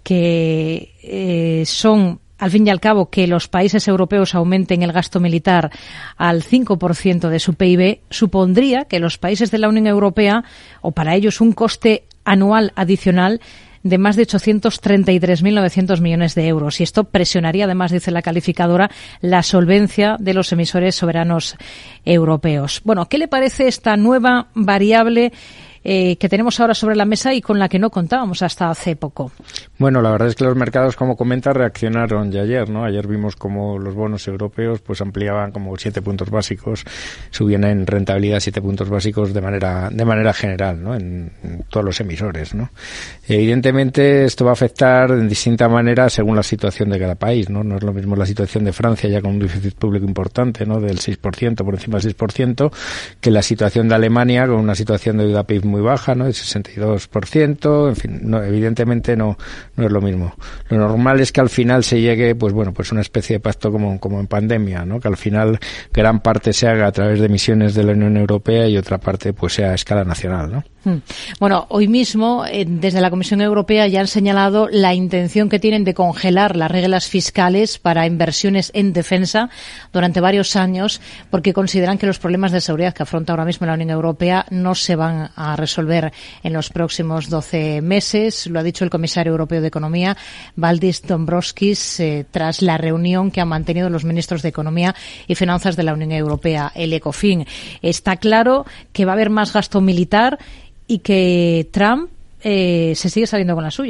S8: que son, al fin y al cabo, que los países europeos aumenten el gasto militar al 5% de su PIB, supondría que los países de la Unión Europea, o para ellos un coste anual adicional de más de 833.900 millones de euros. Y esto presionaría, además, dice la calificadora, la solvencia de los emisores soberanos europeos. Bueno, ¿qué le parece esta nueva variable que tenemos ahora sobre la mesa y con la que no contábamos hasta hace poco?
S21: Bueno, la verdad es que los mercados, como comenta, reaccionaron ya ayer, ¿no? Ayer vimos como los bonos europeos pues ampliaban como 7 puntos básicos, subían en rentabilidad 7 puntos básicos de manera general, ¿no? En todos los emisores, ¿no? Evidentemente esto va a afectar de distinta manera según la situación de cada país, ¿no? No es lo mismo la situación de Francia, ya con un déficit público importante, ¿no? Del 6%, por encima del 6%, que la situación de Alemania, con una situación de deuda PIB muy baja, ¿no? El 62%, en fin, no, evidentemente no es lo mismo. Lo normal es que al final se llegue, pues bueno, pues una especie de pacto como en pandemia, ¿no? Que al final gran parte se haga a través de emisiones de la Unión Europea y otra parte pues sea a escala nacional, ¿no?
S8: Bueno, hoy mismo desde la Comisión Europea ya han señalado la intención que tienen de congelar las reglas fiscales para inversiones en defensa durante varios años, porque consideran que los problemas de seguridad que afronta ahora mismo la Unión Europea no se van a resolver en los próximos 12 meses. Lo ha dicho el comisario europeo de Economía, Valdis Dombrovskis, tras la reunión que han mantenido los ministros de Economía y Finanzas de la Unión Europea, el ECOFIN. Está claro que va a haber más gasto militar y que Trump se sigue saliendo con la suya, ¿no?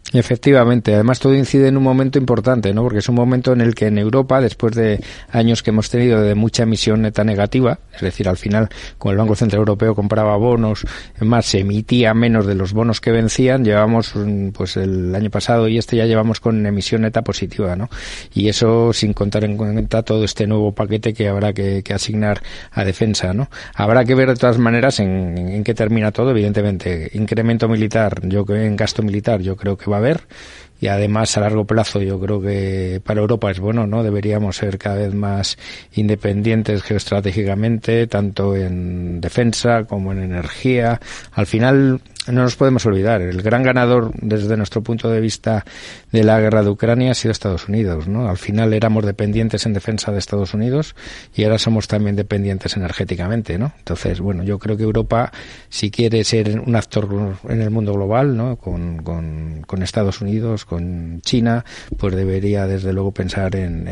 S21: Efectivamente, además todo incide en un momento importante, ¿no? Porque es un momento en el que en Europa, después de años que hemos tenido de mucha emisión neta negativa, es decir, al final, como el Banco Central Europeo compraba bonos, más se emitía menos de los bonos que vencían, llevamos, pues el año pasado y ya llevamos con emisión neta positiva, ¿no? Y eso sin contar en cuenta todo este nuevo paquete que habrá que asignar a defensa, ¿no? Habrá que ver de todas maneras en qué termina todo, evidentemente. Incremento militar, en gasto militar, yo creo que va a haber, y además a largo plazo yo creo que para Europa es bueno, ¿no? Deberíamos ser cada vez más independientes geoestratégicamente, tanto en defensa como en energía. Al final no nos podemos olvidar, el gran ganador desde nuestro punto de vista de la guerra de Ucrania ha sido Estados Unidos, ¿no? Al final éramos dependientes en defensa de Estados Unidos y ahora somos también dependientes energéticamente, ¿no? Entonces, bueno, yo creo que Europa, si quiere ser un actor en el mundo global, ¿no? Con Estados Unidos, con China, pues debería desde luego pensar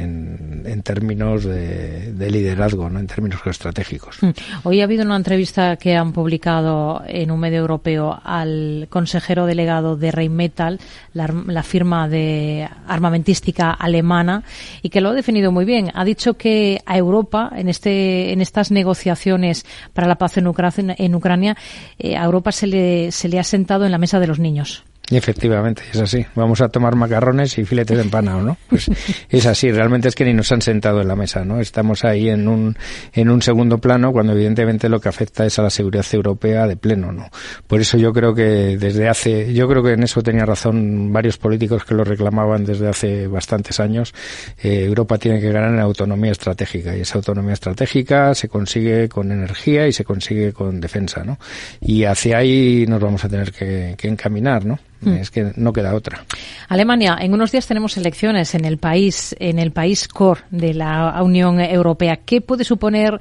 S21: en términos de liderazgo, ¿no? En términos geoestratégicos.
S8: Hoy ha habido una entrevista que han publicado en un medio europeo al consejero delegado de Rheinmetall, la firma de armamentística alemana, y que lo ha definido muy bien. Ha dicho que a Europa, en estas negociaciones para la paz en Ucrania, a Europa se le ha sentado en la mesa de los niños.
S21: Efectivamente, es así. Vamos a tomar macarrones y filetes de empanado, ¿no? Pues es así. Realmente es que ni nos han sentado en la mesa, ¿no? Estamos ahí en un segundo plano cuando evidentemente lo que afecta es a la seguridad europea de pleno, ¿no? Por eso yo creo que yo creo que en eso tenía razón varios políticos que lo reclamaban desde hace bastantes años. Europa tiene que ganar en autonomía estratégica, y esa autonomía estratégica se consigue con energía y se consigue con defensa, ¿no? Y hacia ahí nos vamos a tener que encaminar, ¿no? Es que no queda otra.
S8: Alemania, en unos días tenemos elecciones en el país core de la Unión Europea. ¿Qué pueden suponer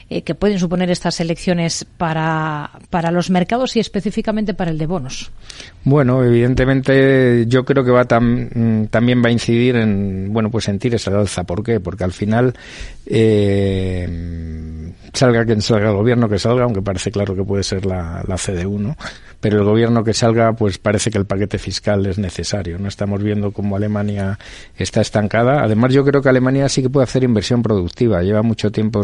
S8: estas elecciones para los mercados y específicamente para el de bonos?
S21: Bueno, evidentemente yo creo que también va a incidir en tires al alza. ¿Por qué? Porque al final salga quien salga, el gobierno que salga, aunque parece claro que puede ser la CDU, ¿no? Pero el gobierno que salga, pues parece que el paquete fiscal es necesario, ¿no? Estamos viendo cómo Alemania está estancada. Además, yo creo que Alemania sí que puede hacer inversión productiva. Lleva mucho tiempo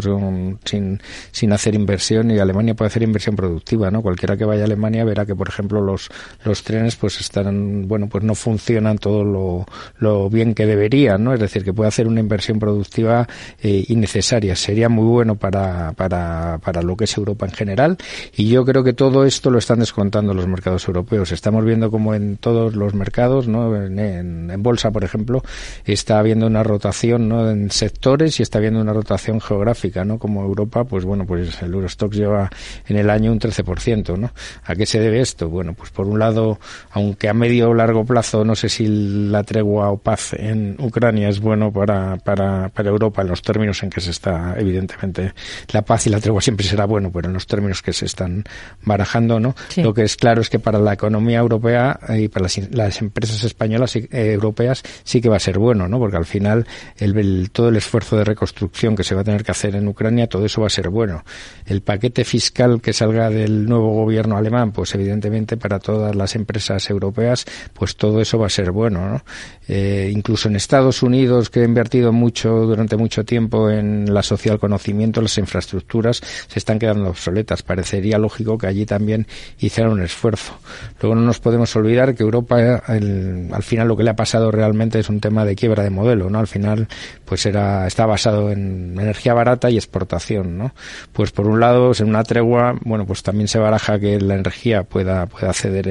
S21: sin hacer inversión, y Alemania puede hacer inversión productiva, ¿no? Cualquiera que vaya a Alemania verá que, por ejemplo, los trenes pues están, pues no funcionan todo lo bien que deberían, ¿no? Es decir, que puede hacer una inversión productiva innecesaria. Sería muy bueno para lo que es Europa en general, y yo creo que todo esto lo están descontando los mercados europeos. Estamos viendo como en todos los mercados, ¿no? En bolsa, por ejemplo, está habiendo una rotación, ¿no? En sectores, y está habiendo una rotación geográfica, ¿no? Como Europa, pues el Eurostoxx lleva en el año un 13%, ¿no? ¿A qué se debe esto? Bueno, pues por un lado, aunque a medio o largo plazo no sé si la tregua o paz en Ucrania es bueno para Europa en los términos en que se está, evidentemente, la paz y la tregua siempre será bueno, pero en los términos que se están barajando, ¿no? Sí. Lo que es claro es que para la economía europea y para las empresas españolas y europeas sí que va a ser bueno, ¿no? Porque al final todo el esfuerzo de reconstrucción que se va a tener que hacer en Ucrania, todo eso va a ser bueno. El paquete fiscal que salga del nuevo gobierno alemán, pues evidentemente para todas las empresas europeas, pues todo eso va a ser bueno, ¿no? Incluso en Estados Unidos, que ha invertido durante mucho tiempo en la social conocimiento, las infraestructuras se están quedando obsoletas. Parecería lógico que allí también hicieran un esfuerzo. Luego no nos podemos olvidar que Europa, al final lo que le ha pasado realmente es un tema de quiebra de modelo, ¿no? Al final, pues está basado en energía barata y exportación, ¿no? Pues por un lado, en una tregua, pues también se baraja que la energía pueda ceder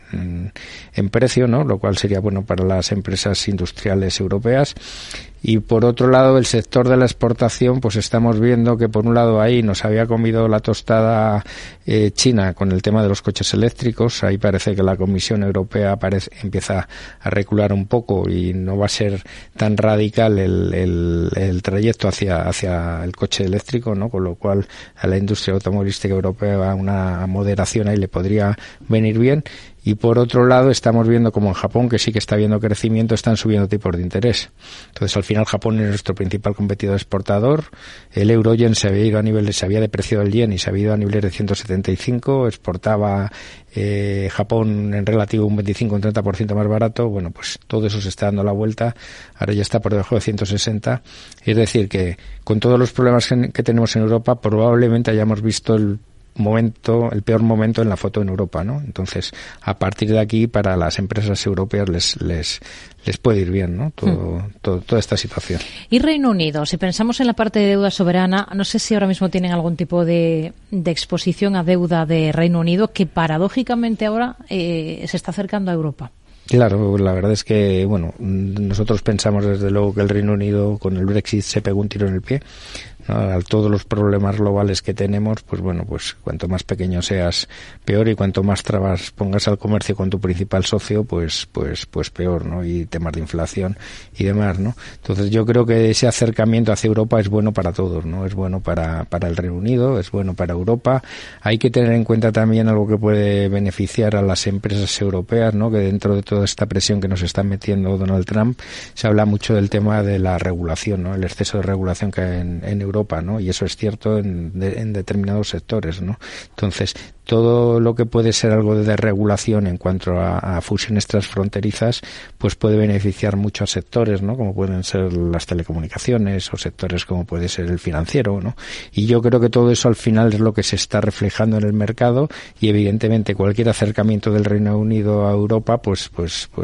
S21: en precio, ¿no? Lo cual sería bueno para las empresas industriales europeas. Y por otro lado, el sector de la exportación, pues estamos viendo que por un lado ahí nos había comido la tostada China con el tema de los coches eléctricos. Ahí parece que la Comisión Europea empieza a recular un poco y no va a ser tan radical el trayecto hacia el coche eléctrico, ¿no? Con lo cual a la industria automovilística europea una moderación ahí le podría venir bien. Y por otro lado estamos viendo como en Japón, que sí que está habiendo crecimiento, están subiendo tipos de interés. Entonces al final Japón es nuestro principal competidor exportador. El euro-yen se había depreciado el yen y se había ido a niveles de 175, exportaba Japón en relativo un 25 o un 30% más barato. Bueno, pues todo eso se está dando la vuelta, ahora ya está por debajo de 160. Es decir, que con todos los problemas que tenemos en Europa, probablemente hayamos visto el peor momento en la foto en Europa, ¿no? Entonces, a partir de aquí, para las empresas europeas les puede ir bien, ¿no? Toda esta situación.
S8: Y Reino Unido, si pensamos en la parte de deuda soberana, no sé si ahora mismo tienen algún tipo de exposición a deuda de Reino Unido que paradójicamente ahora se está acercando a Europa.
S21: Claro, la verdad es que, bueno, nosotros pensamos desde luego que el Reino Unido con el Brexit se pegó un tiro en el pie. A todos los problemas globales que tenemos, pues bueno, pues cuanto más pequeño seas, peor, y cuanto más trabas pongas al comercio con tu principal socio, pues peor, ¿no? Y temas de inflación y demás, ¿no? Entonces yo creo que ese acercamiento hacia Europa es bueno para todos, ¿no? Es bueno para el Reino Unido, es bueno para Europa. Hay que tener en cuenta también algo que puede beneficiar a las empresas europeas, ¿no? Que dentro de toda esta presión que nos está metiendo Donald Trump, se habla mucho del tema de la regulación, ¿no? El exceso de regulación que hay en Europa, ¿no? Y eso es cierto en determinados sectores, ¿no? Entonces, todo lo que puede ser algo de desregulación en cuanto a fusiones transfronterizas, pues puede beneficiar mucho a sectores, ¿no? Como pueden ser las telecomunicaciones o sectores como puede ser el financiero, ¿no? Y yo creo que todo eso al final es lo que se está reflejando en el mercado, y evidentemente cualquier acercamiento del Reino Unido a Europa, pues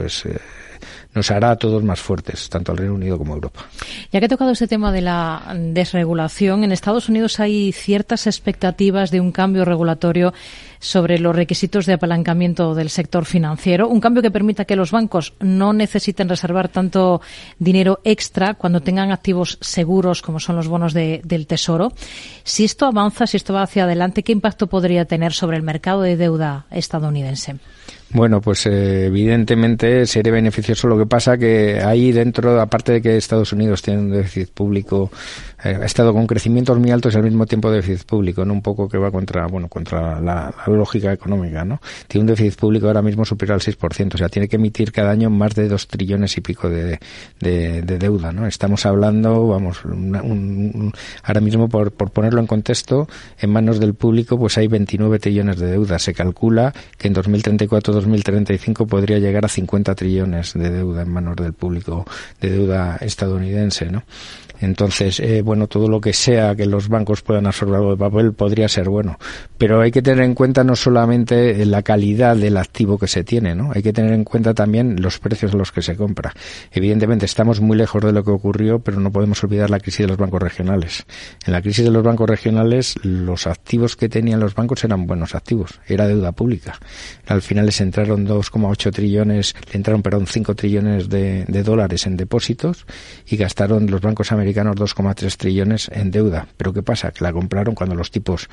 S21: nos hará a todos más fuertes, tanto al Reino Unido como a Europa.
S8: Ya que he tocado este tema de la desregulación, en Estados Unidos hay ciertas expectativas de un cambio regulatorio sobre los requisitos de apalancamiento del sector financiero, un cambio que permita que los bancos no necesiten reservar tanto dinero extra cuando tengan activos seguros como son los bonos del Tesoro. Si esto avanza, si esto va hacia adelante, ¿qué impacto podría tener sobre el mercado de deuda estadounidense?
S21: Bueno, pues evidentemente sería beneficioso. Lo que pasa que ahí dentro, aparte de que Estados Unidos tiene un déficit público, ha estado con crecimientos muy altos y al mismo tiempo déficit público, ¿no? Un poco que va contra la lógica económica, ¿no? Tiene un déficit público ahora mismo superior al 6%, o sea, tiene que emitir cada año más de 2 trillones y pico de deuda, ¿no? Estamos hablando, ahora mismo, por ponerlo en contexto, en manos del público, pues hay 29 trillones de deuda. Se calcula que en 2034-2035 podría llegar a 50 trillones de deuda en manos del público, de deuda estadounidense, ¿no? Entonces, todo lo que sea que los bancos puedan absorber algo de papel podría ser bueno. Pero hay que tener en cuenta no solamente la calidad del activo que se tiene, ¿no? Hay que tener en cuenta también los precios a los que se compra. Evidentemente, estamos muy lejos de lo que ocurrió, pero no podemos olvidar la crisis de los bancos regionales. En la crisis de los bancos regionales, los activos que tenían los bancos eran buenos activos. Era deuda pública. Al final les entraron 5 trillones de dólares en depósitos, y gastaron los bancos americanos 2,3 trillones en deuda. Pero ¿qué pasa? Que la compraron cuando los tipos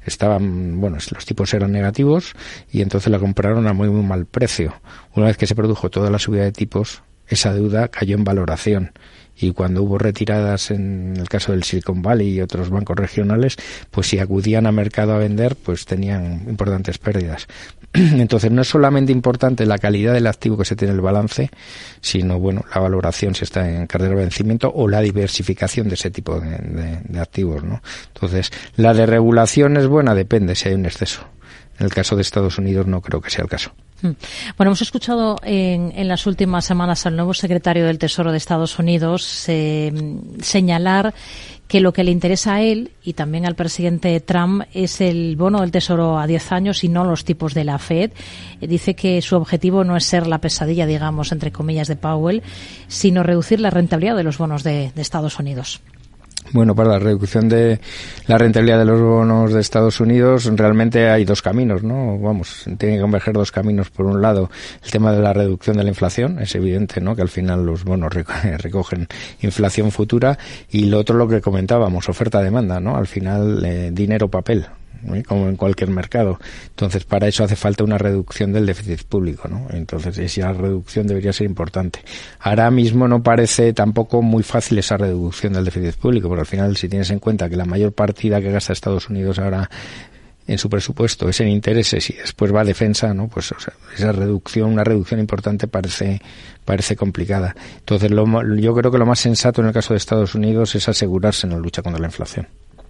S21: eran negativos, y entonces la compraron a muy, muy mal precio. Una vez que se produjo toda la subida de tipos, esa deuda cayó en valoración. Y cuando hubo retiradas en el caso del Silicon Valley y otros bancos regionales, pues si acudían a mercado a vender, pues tenían importantes pérdidas. Entonces no es solamente importante la calidad del activo que se tiene en el balance, sino la valoración si está en cartera de vencimiento o la diversificación de ese tipo de activos, ¿no? Entonces, la desregulación es buena, depende si hay un exceso. En el caso de Estados Unidos no creo que sea el caso.
S8: Bueno, hemos escuchado en las últimas semanas al nuevo secretario del Tesoro de Estados Unidos señalar que lo que le interesa a él y también al presidente Trump es el bono del Tesoro a 10 años y no los tipos de la Fed. Dice que su objetivo no es ser la pesadilla, digamos, entre comillas, de Powell, sino reducir la rentabilidad de los bonos de Estados Unidos.
S21: Bueno, para la reducción de la rentabilidad de los bonos de Estados Unidos realmente hay dos caminos, ¿no? Tienen que converger dos caminos. Por un lado, el tema de la reducción de la inflación. Es evidente, ¿no?, que al final los bonos recogen inflación futura. Y lo otro, lo que comentábamos, oferta-demanda, ¿no? Al final, dinero-papel, como en cualquier mercado. Entonces, para eso hace falta una reducción del déficit público, ¿no? Entonces, esa reducción debería ser importante. Ahora mismo no parece tampoco muy fácil esa reducción del déficit público, porque al final, si tienes en cuenta que la mayor partida que gasta Estados Unidos ahora en su presupuesto es en intereses y después va a defensa, ¿no? Pues esa reducción, una reducción importante parece complicada. Entonces yo creo que lo más sensato en el caso de Estados Unidos es asegurarse en la lucha contra la inflación.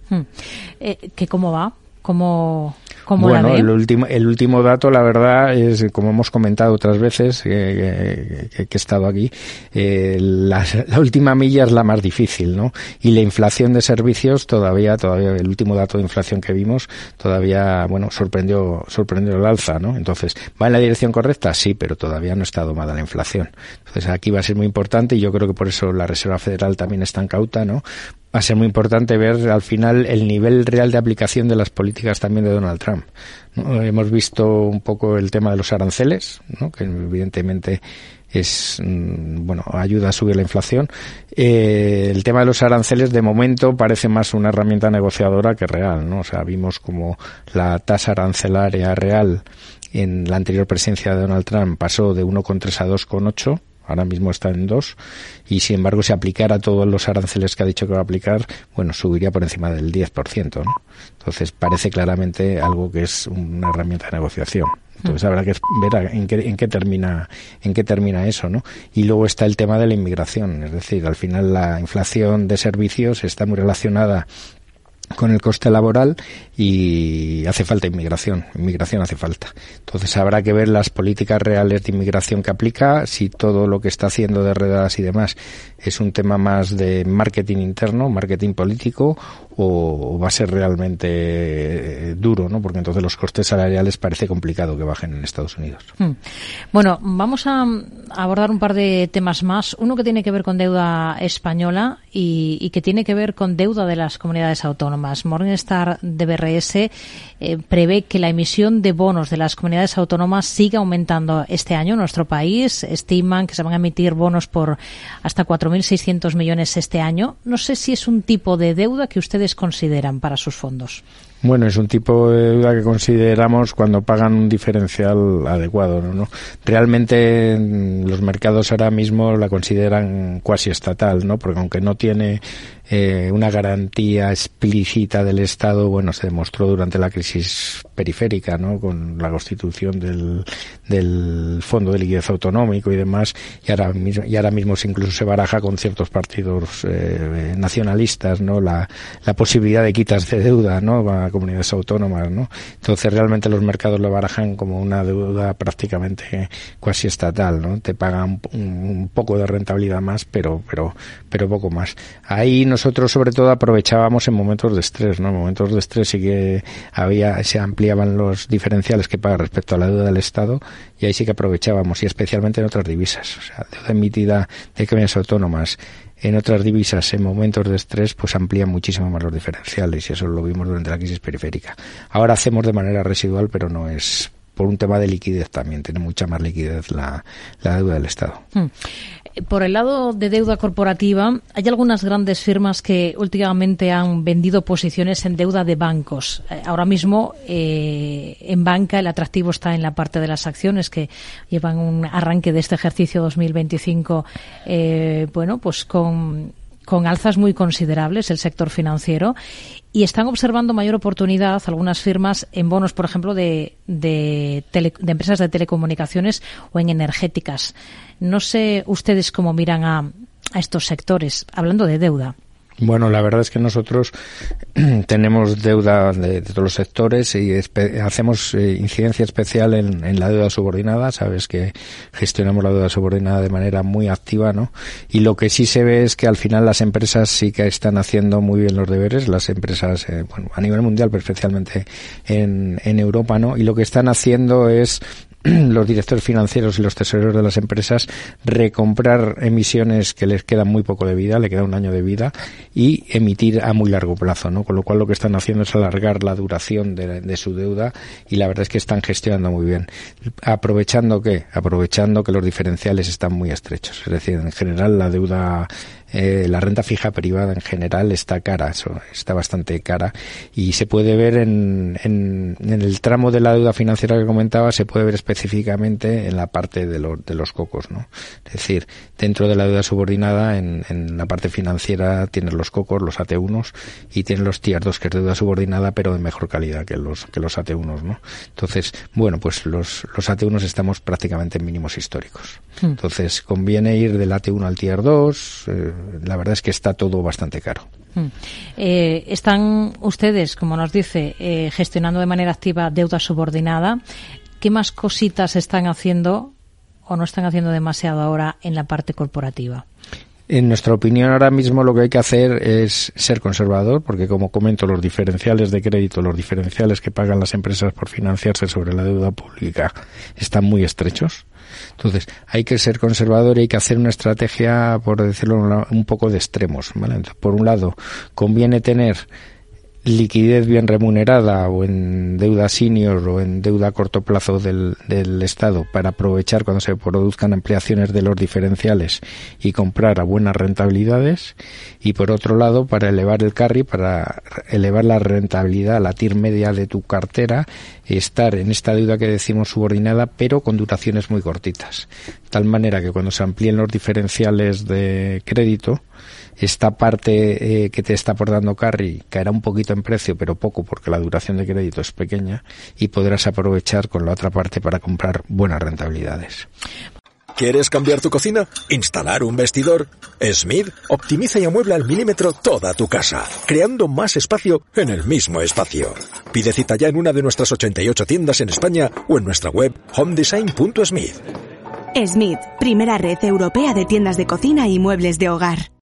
S8: ¿Que cómo va? ¿Cómo
S21: bueno,
S8: la ve?
S21: el último dato, la verdad, es, como hemos comentado otras veces que he estado aquí, la última milla es la más difícil, ¿no? Y la inflación de servicios todavía el último dato de inflación que vimos todavía, bueno, sorprendió el alza, ¿no? Entonces, ¿va en la dirección correcta? Sí, pero todavía no está domada la inflación. Entonces, aquí va a ser muy importante y yo creo que por eso la Reserva Federal también es tan cauta, ¿no? Va a ser muy importante ver al final el nivel real de aplicación de las políticas también de Donald Trump, ¿no? Hemos visto un poco el tema de los aranceles, ¿no? Que evidentemente es, bueno, ayuda a subir la inflación. El tema de los aranceles de momento parece más una herramienta negociadora que real, ¿no? O sea, vimos como la tasa arancelaria real en la anterior presidencia de Donald Trump pasó de 1,3 a 2,8. Ahora mismo está en 2 y sin embargo si aplicara todos los aranceles que ha dicho que va a aplicar, bueno, subiría por encima del 10%, ¿no? Entonces parece claramente algo que es una herramienta de negociación. Entonces habrá que ver en qué termina eso, ¿no? Y luego está el tema de la inmigración, es decir, al final la inflación de servicios está muy relacionada con el coste laboral y hace falta inmigración hace falta. Entonces habrá que ver las políticas reales de inmigración que aplica, si todo lo que está haciendo de redadas y demás es un tema más de marketing interno, marketing político, o va a ser realmente duro, ¿no? Porque entonces los costes salariales parece complicado que bajen en Estados Unidos.
S8: Bueno, vamos a abordar un par de temas más. Uno que tiene que ver con deuda española y que tiene que ver con deuda de las comunidades autónomas. Morningstar de BRS prevé que la emisión de bonos de las comunidades autónomas siga aumentando este año en nuestro país. Estiman que se van a emitir bonos por hasta 4.600 millones este año. No sé si es un tipo de deuda que ustedes consideran para sus fondos.
S21: Bueno, es un tipo de deuda que consideramos cuando pagan un diferencial adecuado, ¿no? Realmente los mercados ahora mismo la consideran cuasi estatal, ¿no? Porque aunque no tiene una garantía explícita del Estado, bueno, se demostró durante la crisis periférica, ¿no? Con la constitución del Fondo de Liquidez Autonómico y demás, y ahora mismo incluso se baraja con ciertos partidos nacionalistas, ¿no? La posibilidad de quitas de deuda, ¿no? A comunidades autónomas, ¿no? Entonces realmente los mercados lo barajan como una deuda prácticamente cuasi estatal, ¿no? Te pagan un poco de rentabilidad más, pero poco más. Ahí nosotros sobre todo aprovechábamos en momentos de estrés, ¿no? En momentos de estrés sí que se ampliaban los diferenciales que paga respecto a la deuda del Estado, y ahí sí que aprovechábamos, y especialmente en otras divisas. O sea, deuda emitida de comunidades autónomas en otras divisas en momentos de estrés pues amplían muchísimo más los diferenciales, y eso lo vimos durante la crisis periférica. Ahora hacemos de manera residual, pero no es por un tema de liquidez también, tiene mucha más liquidez la deuda del Estado.
S8: Por el lado de deuda corporativa, hay algunas grandes firmas que últimamente han vendido posiciones en deuda de bancos. Ahora mismo, en banca, el atractivo está en la parte de las acciones, que llevan un arranque de este ejercicio 2025, bueno, pues con alzas muy considerables el sector financiero, y están observando mayor oportunidad algunas firmas en bonos, por ejemplo, de empresas de telecomunicaciones o en energéticas. No sé ustedes cómo miran a estos sectores, hablando de deuda.
S21: Bueno, la verdad es que nosotros tenemos deuda de todos los sectores y hacemos incidencia especial en la deuda subordinada. Sabes que gestionamos la deuda subordinada de manera muy activa, ¿no? Y lo que sí se ve es que al final las empresas sí que están haciendo muy bien los deberes, las empresas, bueno, a nivel mundial, pero especialmente en Europa, ¿no? Y lo que están haciendo es los directores financieros y los tesoreros de las empresas recomprar emisiones que les quedan muy poco de vida, le queda un año de vida, y emitir a muy largo plazo, ¿no? Con lo cual lo que están haciendo es alargar la duración de su deuda, y la verdad es que están gestionando muy bien. Aprovechando que los diferenciales están muy estrechos. Es decir, en general la deuda la renta fija privada en general está cara, está bastante cara, y se puede ver en el tramo de la deuda financiera que comentaba, se puede ver específicamente en la parte de los cocos, ¿no? Es decir, dentro de la deuda subordinada, en la parte financiera tienes los cocos, los AT1, y tienes los Tier 2, que es deuda subordinada, pero de mejor calidad que los AT1, ¿no? Entonces, bueno, pues los AT1 estamos prácticamente en mínimos históricos. Entonces, conviene ir del AT1 al Tier 2, la verdad es que está todo bastante caro.
S8: Están ustedes, como nos dice, gestionando de manera activa deuda subordinada. ¿Qué más cositas están haciendo o no están haciendo demasiado ahora en la parte corporativa?
S21: En nuestra opinión, ahora mismo lo que hay que hacer es ser conservador, porque como comento, los diferenciales de crédito, los diferenciales que pagan las empresas por financiarse sobre la deuda pública están muy estrechos. Entonces, hay que ser conservador y hay que hacer una estrategia, por decirlo, un poco de extremos, ¿vale? Entonces, por un lado, conviene tener liquidez bien remunerada o en deuda senior o en deuda a corto plazo del Estado para aprovechar cuando se produzcan ampliaciones de los diferenciales y comprar a buenas rentabilidades, y por otro lado, para elevar el carry, para elevar la rentabilidad, la TIR media de tu cartera, estar en esta deuda que decimos subordinada, pero con duraciones muy cortitas, tal manera que cuando se amplíen los diferenciales de crédito, esta parte que te está aportando carry caerá un poquito en precio, pero poco, porque la duración de crédito es pequeña, y podrás aprovechar con la otra parte para comprar buenas rentabilidades.
S3: ¿Quieres cambiar tu cocina? ¿Instalar un vestidor? Smith optimiza y amuebla al milímetro toda tu casa, creando más espacio en el mismo espacio. Pide cita ya en una de nuestras 88 tiendas en España o en nuestra web homedesign.smith.
S22: Smith, primera red europea de tiendas de cocina y muebles de hogar.